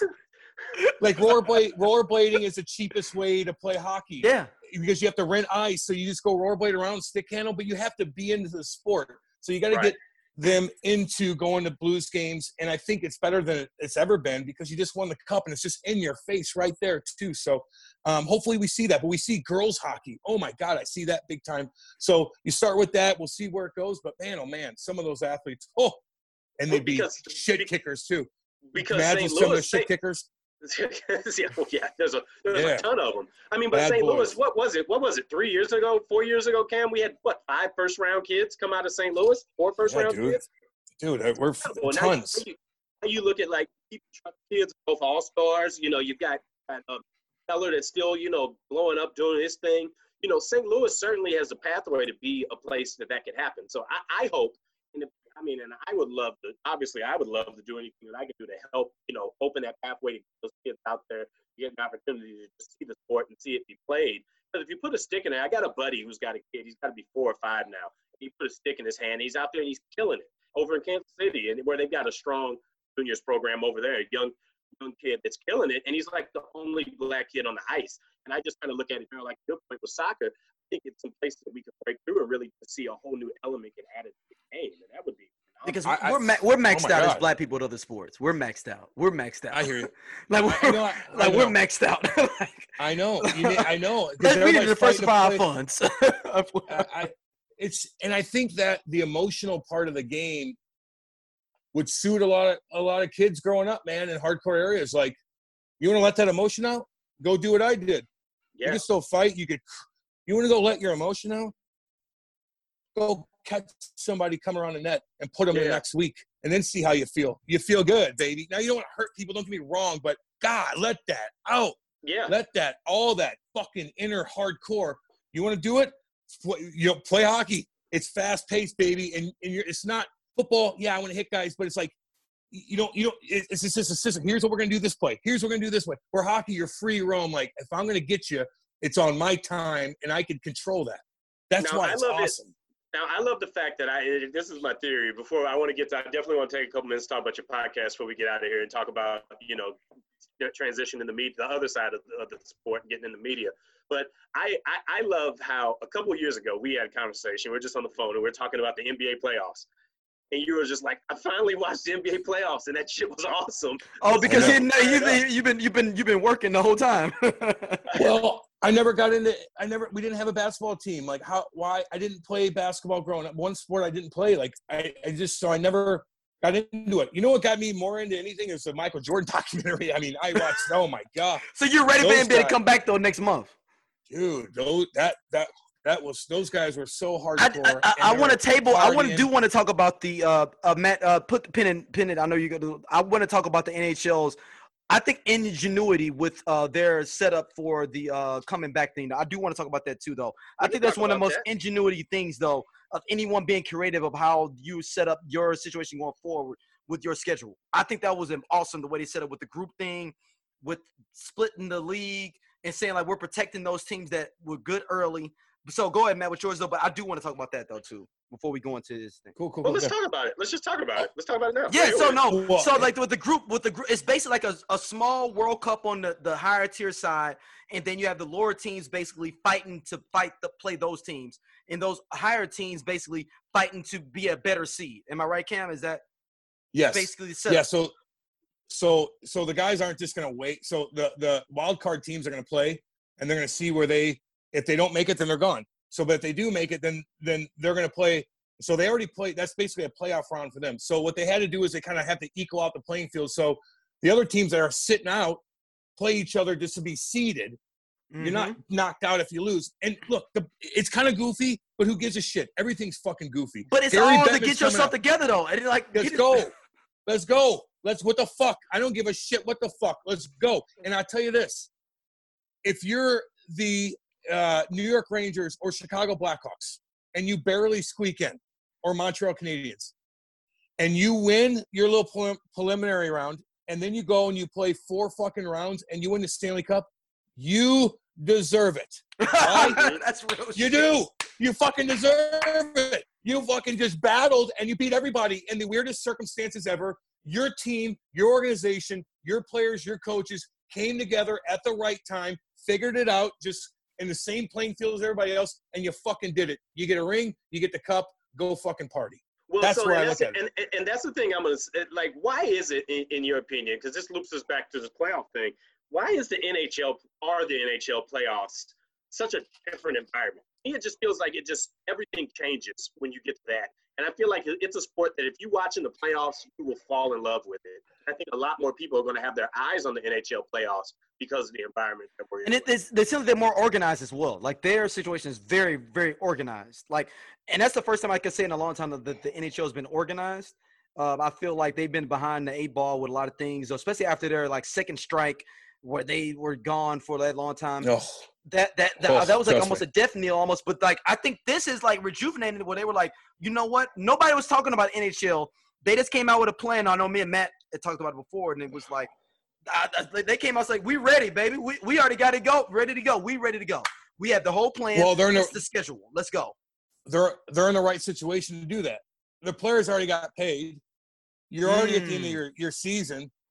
like rollerblade. Rollerblading is the cheapest way to play hockey. Yeah. Because you have to rent ice, so you just go rollerblade around, stick handle. But you have to be into the sport, so you got to Right. get them into going to Blues games. And I think it's better than it's ever been because you just won the cup, and it's just in your face right there too. So um, hopefully we see that. But we see girls hockey. Oh my God, I see that big time. So you start with that. We'll see where it goes. But man, oh man, some of those athletes. Oh, and they'd be Because- shit kickers too. Because Imagine Saint some of the Louis, shit Saint, kickers. yeah, well, yeah, there's a there's Yeah. a ton of them. I mean, but Bad Saint boys. Louis, what was it? What was it? Three years ago, four years ago, Cam, we had what five first round kids come out of Saint Louis? Four first Yeah, round dude. kids. Dude, uh, we're f- Well, now you- tons. You, now you look at like kids, both all stars. You know, you've got uh, a feller that's still you know blowing up, doing his thing. You know, Saint Louis certainly has a pathway to be a place that that could happen. So I, I hope. And if, I mean, and I would love to. Obviously, I would love to do anything that I can do to help. You know, open that pathway to get those kids out there, to get an opportunity to just see the sport and see it be played. Because if you put a stick in there, I got a buddy who's got a kid. He's got to be four or five now. He put a stick in his hand. He's out there and he's killing it over in Kansas City, and where they've got a strong juniors program over there, young young kid that's killing it, and he's like the only black kid on the ice. And I just kind of look at it, you know, like your point with soccer. I think it's some place that we can break through and really see a whole new element get added to the game, and that would be. Because I, we're ma- we're maxed oh out God. as black people at other sports. We're maxed out. We're maxed out. I hear you. like we're, I know, I, like I we're know. maxed out. like, I know. You need, I know. 'Cause Let's we need to everybody's fighting diversify our play- funds. I, I, it's and I think that the emotional part of the game would suit a lot of a lot of kids growing up, man, in hardcore areas. Like, you want to let that emotion out? Go do what I did. Yeah. You can still fight. You could. You want to go let your emotion out? Go catch somebody come around the net and put them in Yeah. next week, and then see how you feel. You feel good, baby. Now you don't want to hurt people. Don't get me wrong, but God, let that out. Yeah. Let that all that fucking inner hardcore. You want to do it? Play, you know, play hockey. It's fast paced, baby, and, and you're, it's not football. Yeah, I want to hit guys, but it's like you don't. You don't. It's just a system. Here's what we're gonna do this play. Here's what we're gonna do this way. Where hockey, you're free roam. Like if I'm gonna get you, it's on my time, and I can control that. That's Now, why I it's love it. awesome. Now, I love the fact that I, this is my theory. Before I want to get to, I definitely want to take a couple minutes to talk about your podcast before we get out of here and talk about, you know, transition in the media, the other side of the, of the sport and getting in the media. But I, I, I love how a couple of years ago we had a conversation. We were just on the phone and we were talking about the N B A playoffs. And you were just like, I finally watched the N B A playoffs, and that shit was awesome. oh, because I you know. know, you've, been, you've been you've been you've been working the whole time. Well, I never got into. I never. We didn't have a basketball team. Like how? Why? I didn't play basketball growing up. One sport I didn't play. Like I, I just so I never got into it. You know what got me more into anything is the Michael Jordan documentary. I mean, I watched. Oh my God, so you're ready for Those N B A to guys- come back though next month. dude. Those that that that was those guys were so I, hardcore. I, I, I and want to they're table. I want to partying. do want to talk about the uh, uh Matt uh put the pin in pin it. I know you're gonna. I want to talk about the N H L's. I think ingenuity with uh their setup for the uh coming back thing. I do want to talk about that too, though. I We can think that's talk one of the about most that. ingenuity things, though, of anyone being creative of how you set up your situation going forward with your schedule. I think that was awesome the way they set up with the group thing, with splitting the league and saying like we're protecting those teams that were good early. So go ahead, Matt, with yours though. But I do want to talk about that though too before we go into this thing. Cool, cool, Well, cool. let's talk about it. Let's just talk about it. Let's talk about it now. Yeah, so no, Well, so like with the group, with the group, it's basically like a, a small World Cup on the, the higher tier side, and then you have the lower teams basically fighting to fight the play those teams, and those higher teams basically fighting to be a better seed. Am I right, Cam? Is that yes. basically the setup? Yeah. So, so, so the guys aren't just going to wait. So the the wild card teams are going to play, and they're going to see where they. If they don't make it, then they're gone. So, but if they do make it, then then they're going to play. So they already played. That's basically a playoff round for them. So what they had to do is they kind of have to equal out the playing field. So the other teams that are sitting out play each other just to be seeded. You're not Mm-hmm. knocked out if you lose. And look, the, it's kind of goofy, but who gives a shit? Everything's fucking goofy. But it's Gary all to Bettman's get coming yourself out. together though. And like, Let's get it- go. Let's go. Let's, what the fuck? I don't give a shit. What the fuck? Let's go. And I'll tell you this. If you're the uh, New York Rangers or Chicago Blackhawks and you barely squeak in, or Montreal Canadiens, and you win your little prelim- preliminary round, and then you go and you play four fucking rounds and you win the Stanley Cup, you deserve it. Right? That's real. You shit. do. You fucking deserve it. You fucking just battled and you beat everybody in the weirdest circumstances ever. Your team, your organization, your players, your coaches came together at the right time, figured it out, just in the same playing field as everybody else, and you fucking did it. You get a ring, you get the cup, go fucking party. Well, That's so where and I that's look at and, and, and that's the thing I'm gonna s- like. Why is it, in, in your opinion? Because this loops us back to this playoff thing. Why is the N H L are the N H L playoffs such a different environment? It just feels like it just everything changes when you get to that. And I feel like it- it's a sport that if you watch in the playoffs, you will fall in love with it. I think a lot more people are going to have their eyes on the N H L playoffs because of the environment that we're in. And it, it's, they seem like they're more organized as well. Like their situation is very, very organized. Like, and that's the first time I can say in a long time that the, the N H L has been organized. Um, I feel like they've been behind the eight ball with a lot of things, especially after their like second strike, where they were gone for that long time. Oh, That that that, Oh, that was like trust almost me. a death knell, almost. But like, I think this is like rejuvenated where they were like, you know what? Nobody was talking about N H L. They just came out with a plan. I know me and Matt had talked about it before, and it was like, I, I- they came out like, we ready, baby. We we already got to go, ready to go. We ready to go. We have the whole plan. Well, they're in It's a- the schedule. Let's go. they're they're in the right situation to do that. The players already got paid. You're already at the end of Mm. your, your season.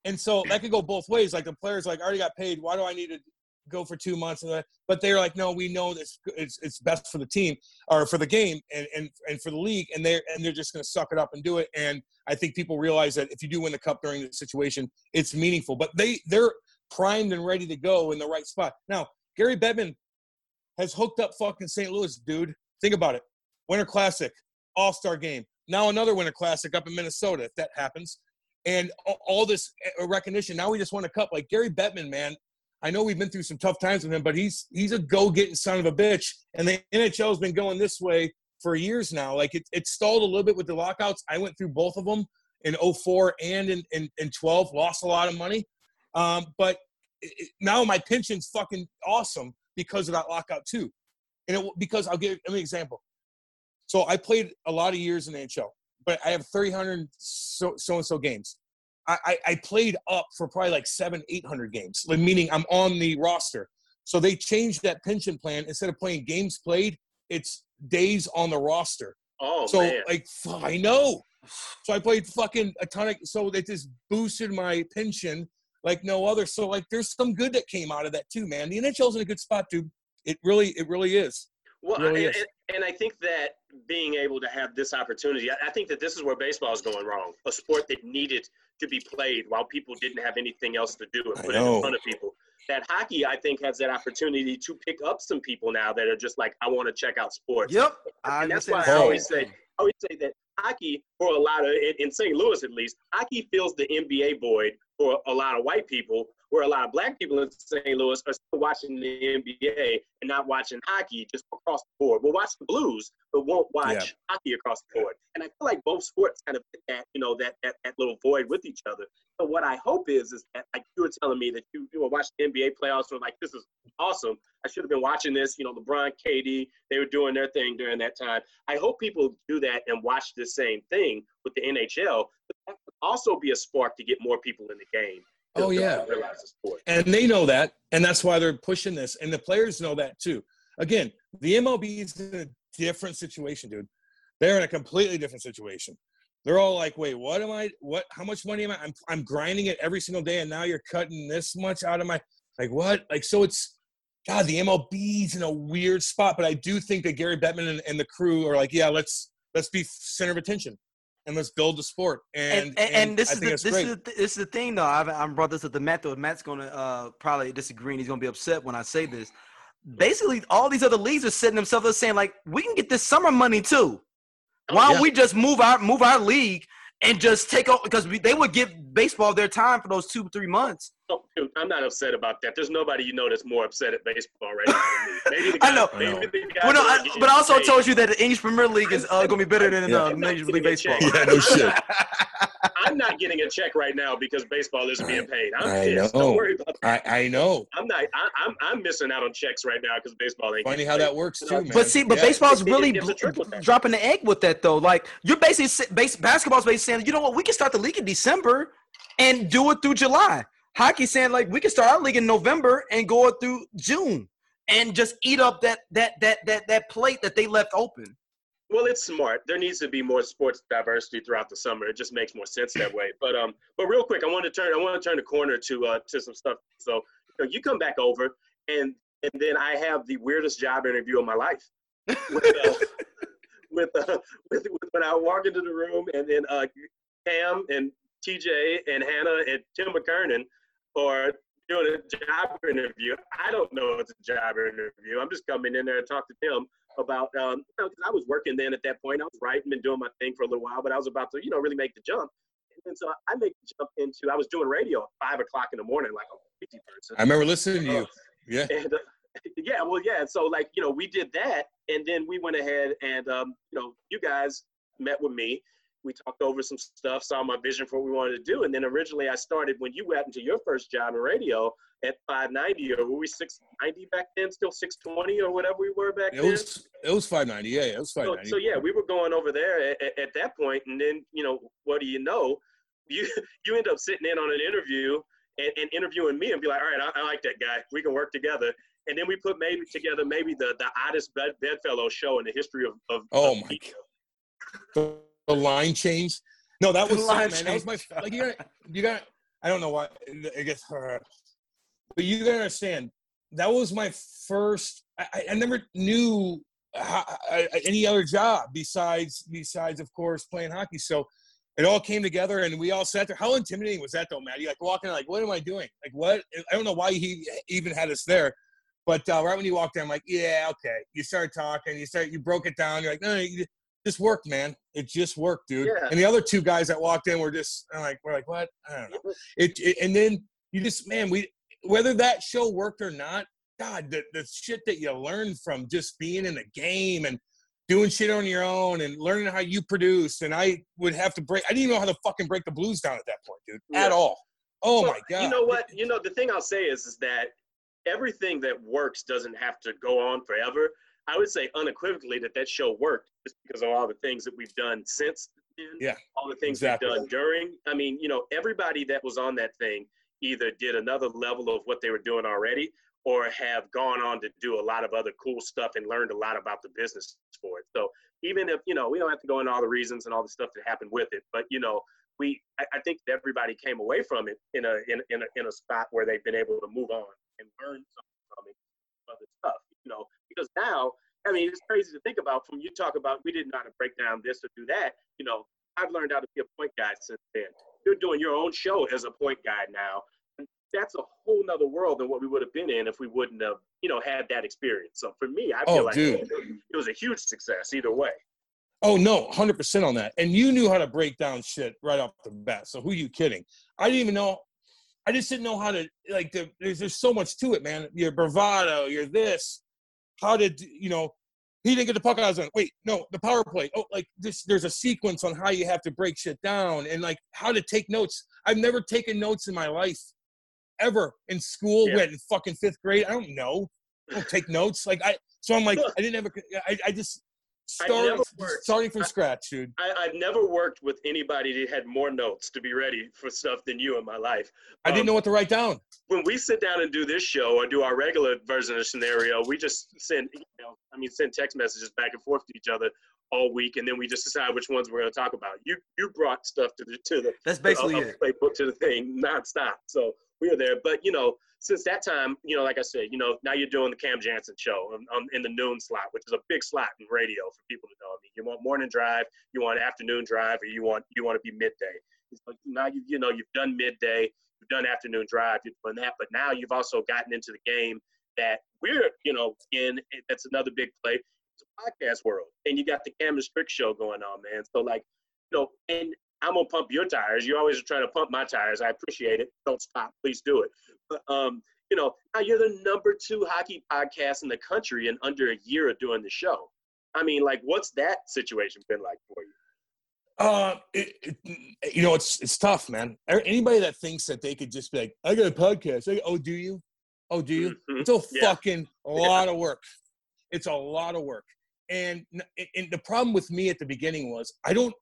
And so that could go both ways. Like the players, like, I already got paid. Why do I need to go for two months? And that? But they're like, no, we know this. It's it's best for the team or for the game and and, and for the league. And they're and they're just going to suck it up and do it. And I think people realize that if you do win the cup during this situation, it's meaningful. But they they're primed and ready to go in the right spot. Now, Gary Bettman has hooked up fucking Saint Louis, dude. Think about it. Winter Classic, All-Star game. Now another Winter Classic up in Minnesota, if that happens. And all this recognition. Now we just won a cup. Like Gary Bettman, man, I know we've been through some tough times with him, but he's he's a go-getting son of a bitch. And the N H L has been going this way for years now. Like it, it stalled a little bit with the lockouts. I went through both of them in oh four and in, in, in twelve, lost a lot of money. Um, but it, now my pension's fucking awesome because of that lockout too. And it, because I'll give an example. So I played a lot of years in the N H L. But I have three hundred so, so-and-so games. I, I, I played up for probably like seven, eight hundred games, meaning I'm on the roster. So they changed that pension plan. Instead of playing games played, it's days on the roster. Oh, so, man. like, I know. So I played fucking a ton of – so they just boosted my pension like no other. So, like, there's some good that came out of that too, man. The N H L's in a good spot, dude. It really – it really is. Well, really and, is. and, and I think that being able to have this opportunity, I, I think that this is where baseball is going wrong. A sport that needed to be played while people didn't have anything else to do and put it in front of people. That hockey, I think, has that opportunity to pick up some people now that are just like, I want to check out sports. Yep. And that's why I always say, I always say that hockey, for a lot of, in Saint Louis at least, hockey fills the N B A void for a lot of white people, where a lot of black people in Saint Louis are still watching the N B A and not watching hockey just across the board. We'll watch the Blues, but won't watch yeah. hockey across the board. And I feel like both sports kind of fit that, you know, that, that that little void with each other. So what I hope is, is that, like you were telling me that you, you were watching the N B A playoffs and were like, this is awesome. I should have been watching this. You know, LeBron, K D, they were doing their thing during that time. I hope people do that and watch the same thing with the N H L. But that could also be a spark to get more people in the game. Oh, yeah. And they know that, and that's why they're pushing this. And the players know that, too. Again, the M L B is in a different situation, dude. They're in a completely different situation. They're all like, wait, what am I – what? How much money am I – I'm I'm grinding it every single day, and now you're cutting this much out of my – like, what? Like, so it's – God, the M L B's in a weird spot. But I do think that Gary Bettman and, and the crew are like, yeah, let's let's be center of attention. And let's build the sport. And and, and, and this, I is think the, it's this, great. is the, this is the thing, though. I've, I'm brought this up to Matt, though. Matt's going to uh, probably disagree, and he's going to be upset when I say this. Basically, all these other leagues are setting themselves up saying, like, we can get this summer money, too. Why don't yeah. we just move our move our league and just take over? Because we, they would give baseball their time for those two, three months. Oh, dude, I'm not upset about that. There's nobody you know that's more upset at baseball right now than me. Maybe the guys, I know. Maybe the guys well, no, I, but I also paid. told you that the English Premier League is uh, going to be better than yeah. uh, Major League Baseball. Yeah, no shit. I'm not getting a check right now because baseball isn't being paid. I'm I pissed. know. Don't worry about that. I, I know. I'm not. I, I'm I'm missing out on checks right now because baseball ain't. Funny how that works too, man. But see, but yeah. baseball's It- it- really it's a trickle bl- down. dropping the egg with that, though. Like you're basically sa- base, basketball's basically saying, you know what, we can start the league in December and do it through July. Hockey's saying like we can start our league in November and go it through June and just eat up that that that that that plate that they left open. Well, it's smart. There needs to be more sports diversity throughout the summer. It just makes more sense that way. But um, but real quick, I want to turn I want to turn the corner to uh to some stuff. So you know, you come back over, and and then I have the weirdest job interview of my life. With uh, with, uh, with with when I walk into the room, and then uh, Cam and T J and Hannah and Tim McKernan are doing a job interview. I don't know it's a job interview. I'm just coming in there and talk to Tim about, um, you know, because I was working then at that point. I was writing and doing my thing for a little while, but I was about to, you know, really make the jump. And so I make the jump into, I was doing radio at five o'clock in the morning, like a crazy person. I remember listening to you. Yeah. And, uh, yeah, well, yeah. And so, like, you know, we did that, and then we went ahead and, um, you know, you guys met with me. We talked over some stuff, saw my vision for what we wanted to do. And then originally I started when you went into your first job in radio at five ninety, or were we six ninety back then, still six twenty or whatever we were back It then? was it was five ninety. Yeah, it was five ninety. So, so yeah, we were going over there at, at, at that point. And then, you know, what do you know? You you end up sitting in on an interview and, and interviewing me and be like, all right, I, I like that guy. We can work together. And then we put maybe together maybe the, the oddest bed, bedfellow show in the history of, of Oh, of my media. God. The line change. No, that was The line something, man. That was my change. like you got you got I don't know why. I guess, uh, but you gotta understand that was my first. I, I never knew how, I, any other job besides besides of course playing hockey. So it all came together, and we all sat there. How intimidating was that, though, Matt? You like walking, like, what am I doing? Like, what? I don't know why he even had us there, but uh, right when you walked in, I'm like, yeah, okay. You started talking, you start, you broke it down. You're like, no, no, you just worked, man. It just worked, dude. Yeah. And the other two guys that walked in were just I'm like, we're like, what? I don't know. It, it and then you just, man, we whether that show worked or not, God, the the shit that you learned from just being in the game and doing shit on your own and learning how you produce. And I would have to break. I didn't even know how to fucking break the Blues down at that point, dude, yeah. at all. Oh well, my God. You know what? You know, the thing I'll say is, is that everything that works doesn't have to go on forever. I would say unequivocally that that show worked just because of all the things that we've done since then. Yeah. All the things exactly. we've done during. I mean, you know, everybody that was on that thing either did another level of what they were doing already or have gone on to do a lot of other cool stuff and learned a lot about the business for it. So even if, you know, we don't have to go into all the reasons and all the stuff that happened with it, but, you know, we, I, I think that everybody came away from it in a, in, in a, in a spot where they've been able to move on and learn something from it, other stuff, you know, because now, I mean, it's crazy to think about from you talk about, we didn't know how to break down this or do that. You know, I've learned how to be a point guy since then. You're doing your own show as a point guy now. That's a whole nother world than what we would have been in if we wouldn't have, you know, had that experience. So for me, I feel oh, like dude. it was a huge success either way. Oh, no, one hundred percent on that. And you knew how to break down shit right off the bat. So who are you kidding? I didn't even know. I just didn't know how to, like, the, there's, there's so much to it, man. Your bravado, your this. How did, you know, he didn't get the puck out of his zone. Wait, no, the power play. Oh, like, this, there's a sequence on how you have to break shit down and, like, how to take notes. I've never taken notes in my life. Ever in school, yeah. went in fucking fifth grade. I don't know. I don't take notes. Like I, so I'm like, I didn't ever. I, I just started starting from I, scratch, dude. I, I've never worked with anybody that had more notes to be ready for stuff than you in my life. I um, didn't know what to write down. When we sit down and do this show or do our regular version of the scenario, we just send, you know, I mean, send text messages back and forth to each other all week, and then we just decide which ones we're going to talk about. You you brought stuff to the to the that's basically uh, it. Playbook to the thing nonstop. So we were there, but you know, since that time, you know, like I said, you know, now you're doing the Cam Jansen show on, on, in the noon slot, which is a big slot in radio for people to know. I mean, you want morning drive, you want afternoon drive, or you want you want to be midday. So now you you know you've done midday, you've done afternoon drive, you've done that, but now you've also gotten into the game that we're you know in. That's another big play. It's a podcast world, and you got the Cam and Strick show going on, man. So like, you know, and I'm gonna pump your tires. You always are trying to pump my tires. I appreciate it. Don't stop. Please do it. But um, you know, now you're the number two hockey podcast in the country in under a year of doing the show. I mean, like, what's that situation been like for you? Uh, it, it, you know, it's it's tough, man. Anybody that thinks that they could just be like, I got a podcast. I, oh, do you? Oh, do you? Mm-hmm. It's a yeah. fucking lot yeah. of work. It's a lot of work. And, and the problem with me at the beginning was I don't,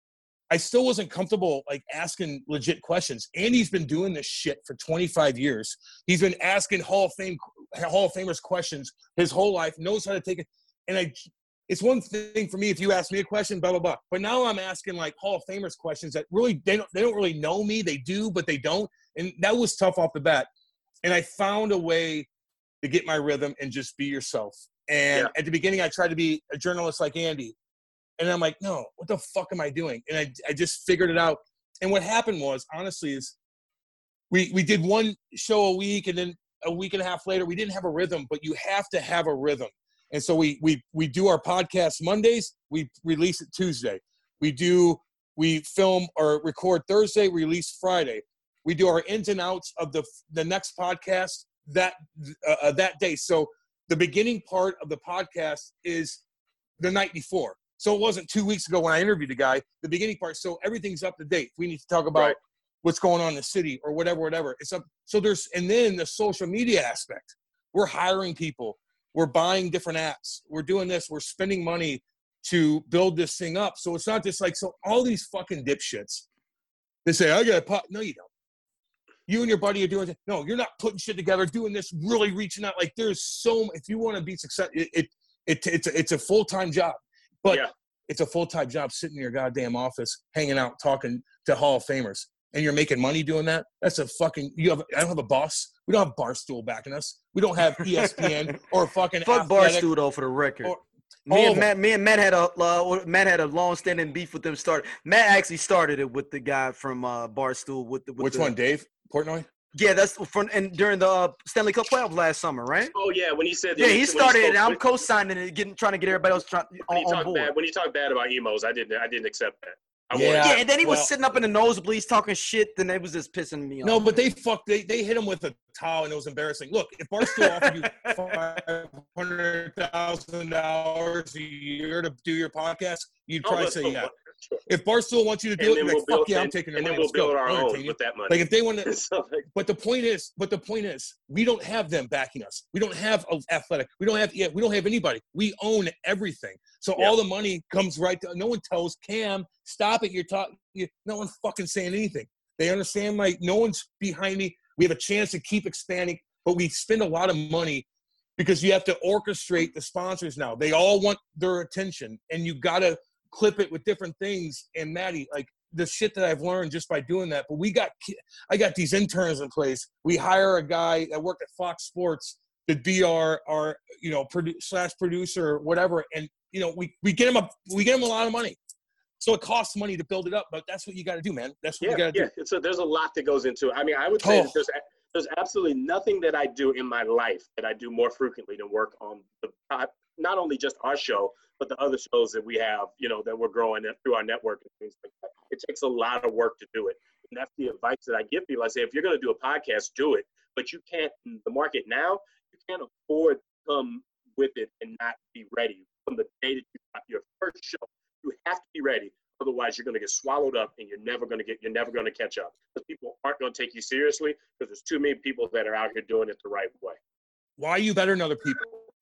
I still wasn't comfortable like asking legit questions. Andy's been doing this shit for twenty-five years. He's been asking Hall of Fame, Hall of Famers questions his whole life, knows how to take it. And I, it's one thing for me if you ask me a question, blah, blah, blah. But now I'm asking like Hall of Famers questions that really, they don't, they don't really know me. They do, but they don't. And that was tough off the bat. And I found a way to get my rhythm and just be yourself. And yeah. at the beginning, I tried to be a journalist like Andy. And I'm like, no, what the fuck am I doing? And I, I just figured it out. And what happened was, honestly, is we, we did one show a week, and then a week and a half later, we didn't have a rhythm, but you have to have a rhythm. And so we we we do our podcast Mondays, we release it Tuesday. We do, we film or record Thursday, release Friday. We do our ins and outs of the the next podcast that uh, that day. So the beginning part of the podcast is the night before. So it wasn't two weeks ago when I interviewed the guy, the beginning part. So everything's up to date. We need to talk about right. what's going on in the city or whatever, whatever. It's up. So there's, and then the social media aspect. We're hiring people. We're buying different apps. We're doing this. We're spending money to build this thing up. So it's not just like, so all these fucking dipshits, they say, I got a pot. No, you don't. You and your buddy are doing it. No, you're not putting shit together, doing this, really reaching out. Like there's so, if you want to be successful, it, it, it it's a, it's a full-time job. But yeah. it's a full-time job sitting in your goddamn office, hanging out, talking to Hall of Famers. and you're making money doing that, that's a fucking, you have, I don't have a boss. We don't have Barstool backing us. We don't have E S P N or fucking Fuck Athletic Barstool though, for the record. or- Me all and of Matt, me and Matt had a uh, Matt had a long-standing beef with them. Start Matt actually started it with the guy from uh, Barstool. With the with Which the, one, Dave Portnoy? Yeah, that's from and during the uh, Stanley Cup playoffs last summer, right? Oh yeah, when he said Yeah, when he when started it. spoke- And I'm when- co-signing it, getting trying to get everybody else try, when on, he on talked board. bad when he talked bad about emos. I didn't I didn't accept that. I Yeah. wanted- Yeah, and then he was Well- sitting up in the nosebleeds talking shit. Then it was just pissing me off. No, but they fucked. They they hit him with a towel, and it was embarrassing. Look, if Barstool offered you five hundred thousand dollars a year to do your podcast, you'd Oh, probably but- say oh, yeah. but- sure. If Barstool wants you to do And it, then you're we'll like, fuck build yeah, I'm and, taking your and then money. we'll Let's go. build our I'll own entertain you. with that money. Like if they want to, So, like, but the point is, but the point is, we don't have them backing us. We don't have Athletic. We don't have yeah. We don't have anybody. We own everything. So Yeah. all the money comes right to. No one tells Cam, stop it. You're talking. You, no one's fucking saying anything. They understand. Like no one's behind me. We have a chance to keep expanding, but we spend a lot of money because you have to orchestrate the sponsors now. They all want their attention, and you got to clip it with different things. And Maddie, like the shit that I've learned just by doing that. But we got, I got these interns in place. We hire a guy that worked at Fox Sports to be our, our, you know, produ- slash producer or whatever. And, you know, we, we get him a, we get him a lot of money. So it costs money to build it up, but that's what you got to do, man. That's what yeah, you got to yeah. do. It's a, there's a lot that goes into it. I mean, I would say Oh. that there's there's absolutely nothing that I do in my life that I do more frequently than work on the not only just our show, but the other shows that we have, you know, that we're growing through our network and things like that. It takes a lot of work to do it. And that's the advice that I give people. I say, if you're going to do a podcast, do it. But you can't, in the market now, you can't afford to come with it and not be ready. From the day that you got your first show, you have to be ready. Otherwise, you're going to get swallowed up and you're never going to get, you're never going to catch up. Because people aren't going to take you seriously because there's too many people that are out here doing it the right way. Why are you better than other people?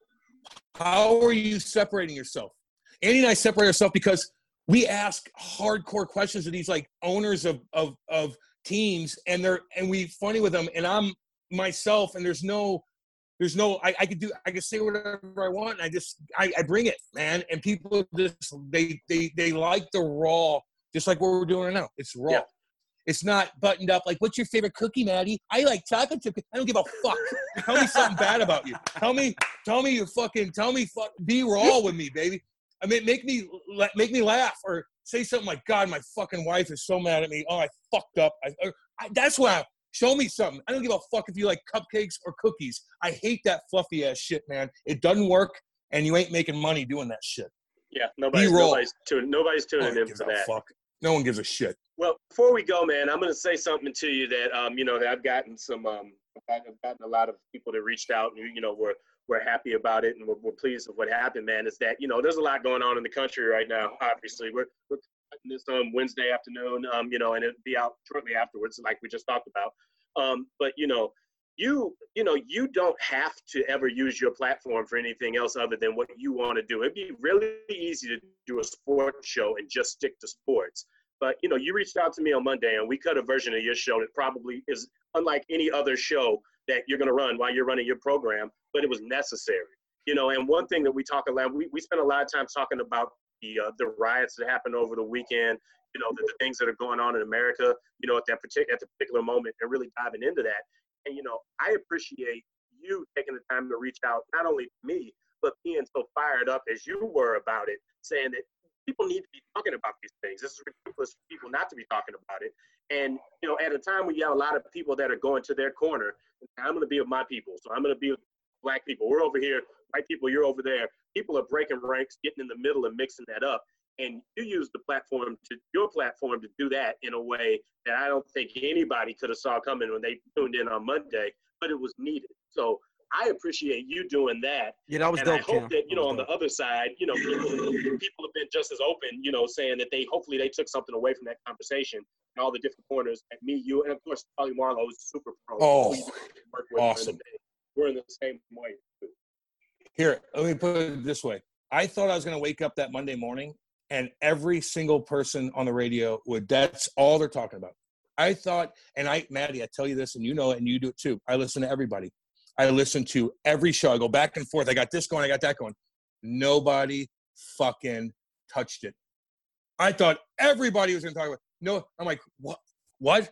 How are you separating yourself? Andy and I separate ourselves because we ask hardcore questions to these like owners of, of, of teams and they're, and we funny with them and I'm myself and there's no, there's no, I, I could do, I could say whatever I want. And I just, I, I bring it, man. And people just, they, they, they like the raw, just like what we're doing right now. It's raw. Yeah. It's not buttoned up. Like, what's your favorite cookie, Maddie? I like chocolate chip. I don't give a fuck. Tell me something bad about you. Tell me, tell me you fucking, tell me, fuck, be raw with me, baby. I mean, make me, make me laugh or say something like, God, my fucking wife is so mad at me. Oh, I fucked up. I, I, that's why. I, show me something. I don't give a fuck if you like cupcakes or cookies. I hate that fluffy ass shit, man. It doesn't work, and you ain't making money doing that shit. Yeah, nobody's B-roll. nobody's tuning nobody's tuning No one in gives for a that. fuck. No one gives a shit. Well, before we go, man, I'm going to say something to you that, um, you know, that I've gotten some, um, I've gotten a lot of people that reached out and, you know, we're, we're happy about it and we're, we're pleased with what happened, man, is that, you know, there's a lot going on in the country right now, obviously. We're, we're cutting this on Wednesday afternoon, um, you know, and it'll be out shortly afterwards, like we just talked about. Um, but, you know, you, you know, you don't have to ever use your platform for anything else other than what you want to do. It'd be really easy to do a sports show and just stick to sports. But, you know, you reached out to me on Monday and we cut a version of your show that probably is unlike any other show that you're going to run while you're running your program, but it was necessary. You know, and one thing that we talk a lot, we, we spend a lot of time talking about the uh, the riots that happened over the weekend, you know, the, the things that are going on in America, you know, at that particular, at the particular moment and really diving into that. And, you know, I appreciate you taking the time to reach out, not only to me, but being so fired up as you were about it, saying that people need to be talking about these things. This is ridiculous for people not to be talking about it. And, you know, at a time when you have a lot of people that are going to their corner, I'm going to be with my people. So I'm going to be with black people. We're over here, white people, you're over there. People are breaking ranks, getting in the middle and mixing that up. And you use the platform to your platform to do that in a way that I don't think anybody could have saw coming when they tuned in on Monday, but it was needed. So I appreciate you doing that. Yeah, that was and dope, I hope Cam. that, you That know, was on dope. the other side, you know, people, people have been just as open, you know, saying that they, hopefully they took something away from that conversation and all the different corners at me, you, and of course, Charlie Marlowe is super pro. Oh, We work with awesome. We're in the same way. Too. Here, let me put it this way. I thought I was going to wake up that Monday morning and every single person on the radio would, that's all they're talking about. I thought, and I, Maddie, I tell you this, and you know it, and you do it too. I listen to everybody. I listen to every show. I go back and forth. I got this going. I got that going. Nobody fucking touched it. I thought everybody was going to talk about. No, I'm like, what? what?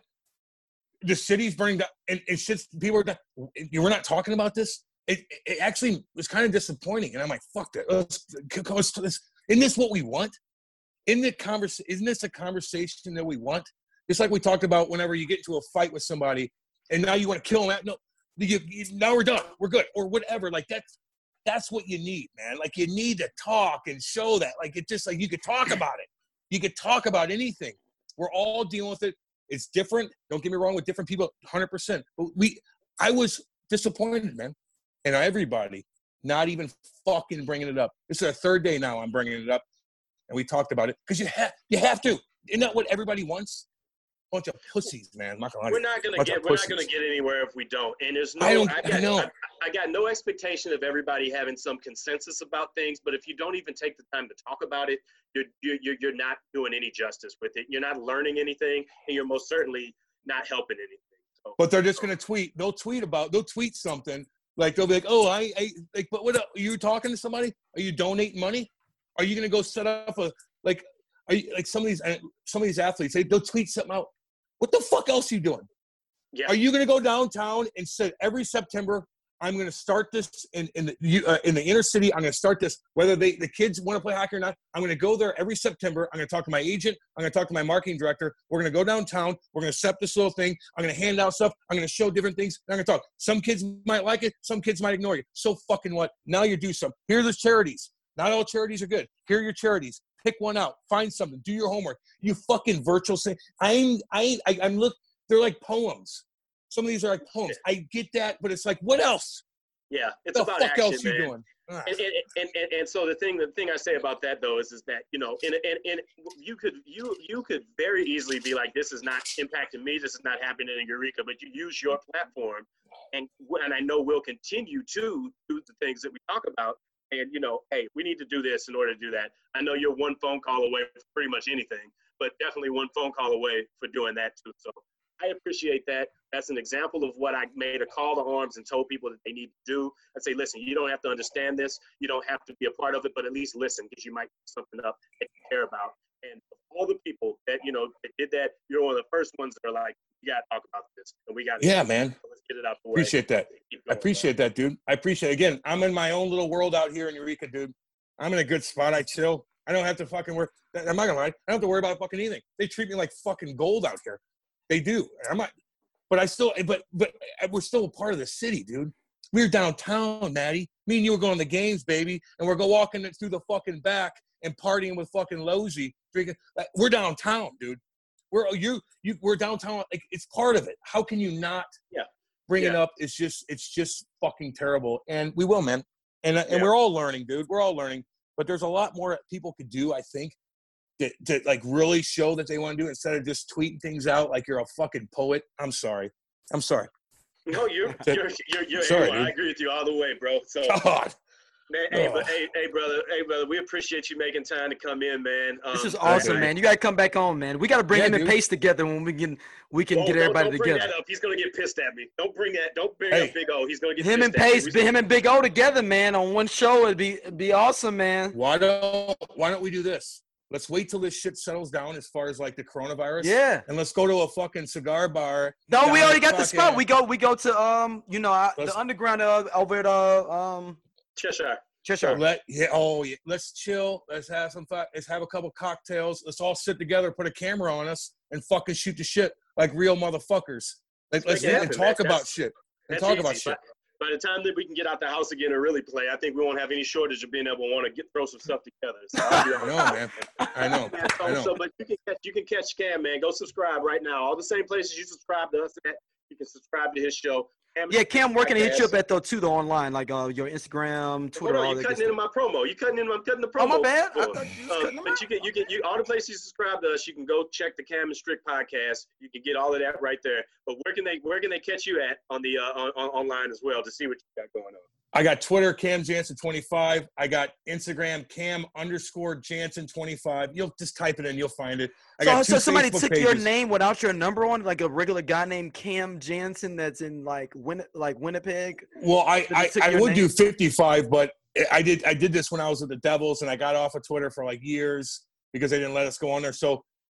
The city's burning down, and it's just people are. We're not talking about this. It, it actually was kind of disappointing, and I'm like, fuck that. Let's, let's, let's, isn't this what we want? Isn't it convers? Isn't this a conversation that we want? Just like we talked about whenever you get into a fight with somebody, and now you want to kill them. No, you, you, now we're done. We're good, or whatever. Like that's that's what you need, man. Like you need to talk and show that. Like it just like you could talk about it. You could talk about anything. We're all dealing with it. It's different. Don't get me wrong with different people, one hundred percent. But we, I was disappointed, man. And everybody not even fucking bringing it up. This is our third day now I'm bringing it up. And we talked about it. Because you, ha- you have to. Isn't that what everybody wants? Bunch of pussies, man. I'm not gonna we're not gonna get. We're not gonna get anywhere if we don't. And there's no. I don't. I got, I know. I, I got no expectation of everybody having some consensus about things. But if you don't even take the time to talk about it, you're you're you're not doing any justice with it. You're not learning anything, and you're most certainly not helping anything. So, but they're just gonna tweet. They'll tweet about. They'll tweet something like they'll be like, "Oh, I, I like." But what? Are you talking to somebody? Are you donating money? Are you gonna go set up a like? Are you like some of these some of these athletes? They they'll tweet something out. What the fuck else are you doing? Yeah. Are you going to go downtown and say every September I'm going to start this in in the uh, in the inner city? I'm going to start this whether they the kids want to play hockey or not. I'm going to go there every September. I'm going to talk to my agent. I'm going to talk to my marketing director. We're going to go downtown. We're going to set up this little thing. I'm going to hand out stuff. I'm going to show different things. I'm going to talk. Some kids might like it. Some kids might ignore you. So fucking what? Now you do something. Here are the charities. Not all charities are good. Here are your charities. Pick one out. Find something. Do your homework. You fucking virtual thing. I'm, I, I, I'm look. They're like poems. Some of these are like poems. I get that, but it's like, what else? Yeah, it's what about the fuck action, else man. you doing? And, and, and, and, and so the thing, the thing I say about that though is, is that you know, and, and, and you could, you, you could very easily be like, this is not impacting me. This is not happening in Eureka. But you use your platform, and and I know we'll continue to do the things that we talk about. And, you know, hey, we need to do this in order to do that. I know you're one phone call away for pretty much anything, but definitely one phone call away for doing that too. So I appreciate that. That's an example of what I made a call to arms and told people that they need to do. I'd say, listen, you don't have to understand this. You don't have to be a part of it, but at least listen because you might pick something up that you care about. And of all the people that, you know, that did that, you're one of the first ones that are like, you got to talk about this. And we got to. Yeah, man. Let's get it out the way. Appreciate that. I appreciate that, dude. I appreciate it. Again, I'm in my own little world out here in Eureka, dude. I'm in a good spot. I chill. I don't have to fucking worry. I'm not going to lie. I don't have to worry about fucking anything. They treat me like fucking gold out here. They do. I'm not. But I still, but but we're still a part of the city, dude. We're downtown, Maddie. Me and you were going to the games, baby, and we're go walking through the fucking back and partying with fucking Lozy, drinking. Like, we're downtown, dude. We're you you we're downtown. Like it's part of it. How can you not? Yeah. Bring yeah. it up. It's just it's just fucking terrible. And we will, man. And and yeah. we're all learning, dude. We're all learning. But there's a lot more that people could do, I think, to, to like really show that they want to do it instead of just tweeting things out like you're a fucking poet. I'm sorry. I'm sorry. No, you're you're you're, you're sorry, I agree with you all the way, bro. So God. Man, hey, but, hey, hey, brother, hey, brother, we appreciate you making time to come in, man. Um, this is awesome, man. You gotta come back on, man. We gotta bring yeah, him dude. and Pace together when we can we can don't, get everybody don't, don't bring together. That up. He's gonna get pissed at me. Don't bring that. Don't bring hey. up Big O. He's gonna get him pissed and at Pace, me. him and Big O together, man, on one show. It'd be it'd be awesome, man. Why don't Why don't we do this? Let's wait till this shit settles down as far as like the coronavirus. Yeah. And let's go to a fucking cigar bar. No, we already got the fucking, spot. We go we go to um you know uh, the underground uh, over at uh, um Cheshire. Cheshire. Let yeah, oh yeah. Let's chill. Let's have some fun. Let's have a couple cocktails. Let's all sit together, put a camera on us, and fucking shoot the shit like real motherfuckers. Like let's Make it and happen, talk man. about That's- shit. And That's talk easy. about shit. By, by the time that we can get out the house again and really play, I think we won't have any shortage of being able to want to get throw some stuff together. So I'll be I know, man. I know. Yeah, so, I know. so, but you can catch you can catch Cam, man. Go subscribe right now. All the same places you subscribe to us at, you can subscribe to his show. Cam Yeah, Cam, where can I hit you up Podcast. at though too though online, like uh your Instagram, Twitter, Hold on, all you that. cutting good into my promo. You cutting into I'm cutting the promo. Oh, my bad. I for- thought you was um, cutting them but out. you can you can you all the places you subscribe to us, you can go check the Cam and Strick podcast. You can get all of that right there. But where can they where can they catch you at on the uh, on, on online as well to see what you got going on? I got Twitter, Cam Jansen twenty-five. I got Instagram, Cam underscore Jansen twenty-five. You'll just type it in, you'll find it. I So, got so two somebody Facebook took your pages. name without your number on, it, like a regular guy named Cam Jansen that's in like Win like Winnipeg. Well, I So they I, took I your would do name? fifty-five, but I did I did this when I was with the Devils, and I got off of Twitter for like years because they didn't let us go on there. So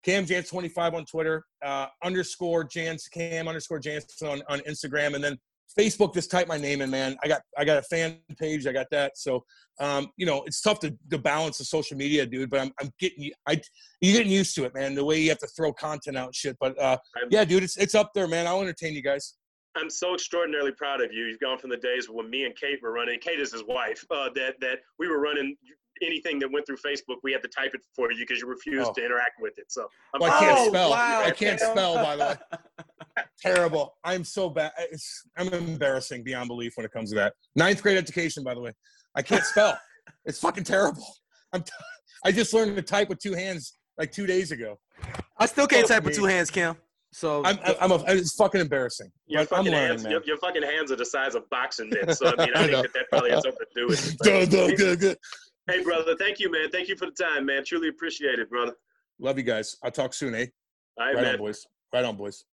Cam Jans twenty-five on Twitter, uh, underscore Jans Cam underscore Jansen on, on Instagram, and then Facebook. Just type my name in, man. I got I got a fan page. I got that. So, um, you know, it's tough to, to balance the social media, dude. But I'm I'm getting I you're getting used to it, man. The way you have to throw content out and shit. But uh, yeah, dude, it's it's up there, man. I'll entertain you guys. I'm so extraordinarily proud of you. You've gone from the days when me and Kate were running. Kate is his wife. Uh, that that we were running anything that went through Facebook. We had to type it for you because you refused Oh. to interact with it. So I'm Well, I can't Oh, spell. wow, I can't Cam. spell, by the way. Terrible. I'm so bad. It's, I'm embarrassing beyond belief when it comes to that. Ninth grade education, by the way. I can't spell. It's fucking terrible. I'm. T- I just learned to type with two hands like two days ago. I still can't Fuck type with me. two hands, Kim. So I'm. I'm. A, it's fucking embarrassing. your But I'm fucking learning, hands, man. your, your fucking hands are the size of boxing mitts. So I mean, I, I think know. that that probably has something to do with it. Good, good, good, good. Hey, brother, thank you, man. Thank you for the time, man. Truly appreciate it, brother. Love you guys. I'll talk soon, eh? All right, Right man. on, boys. Right on, boys.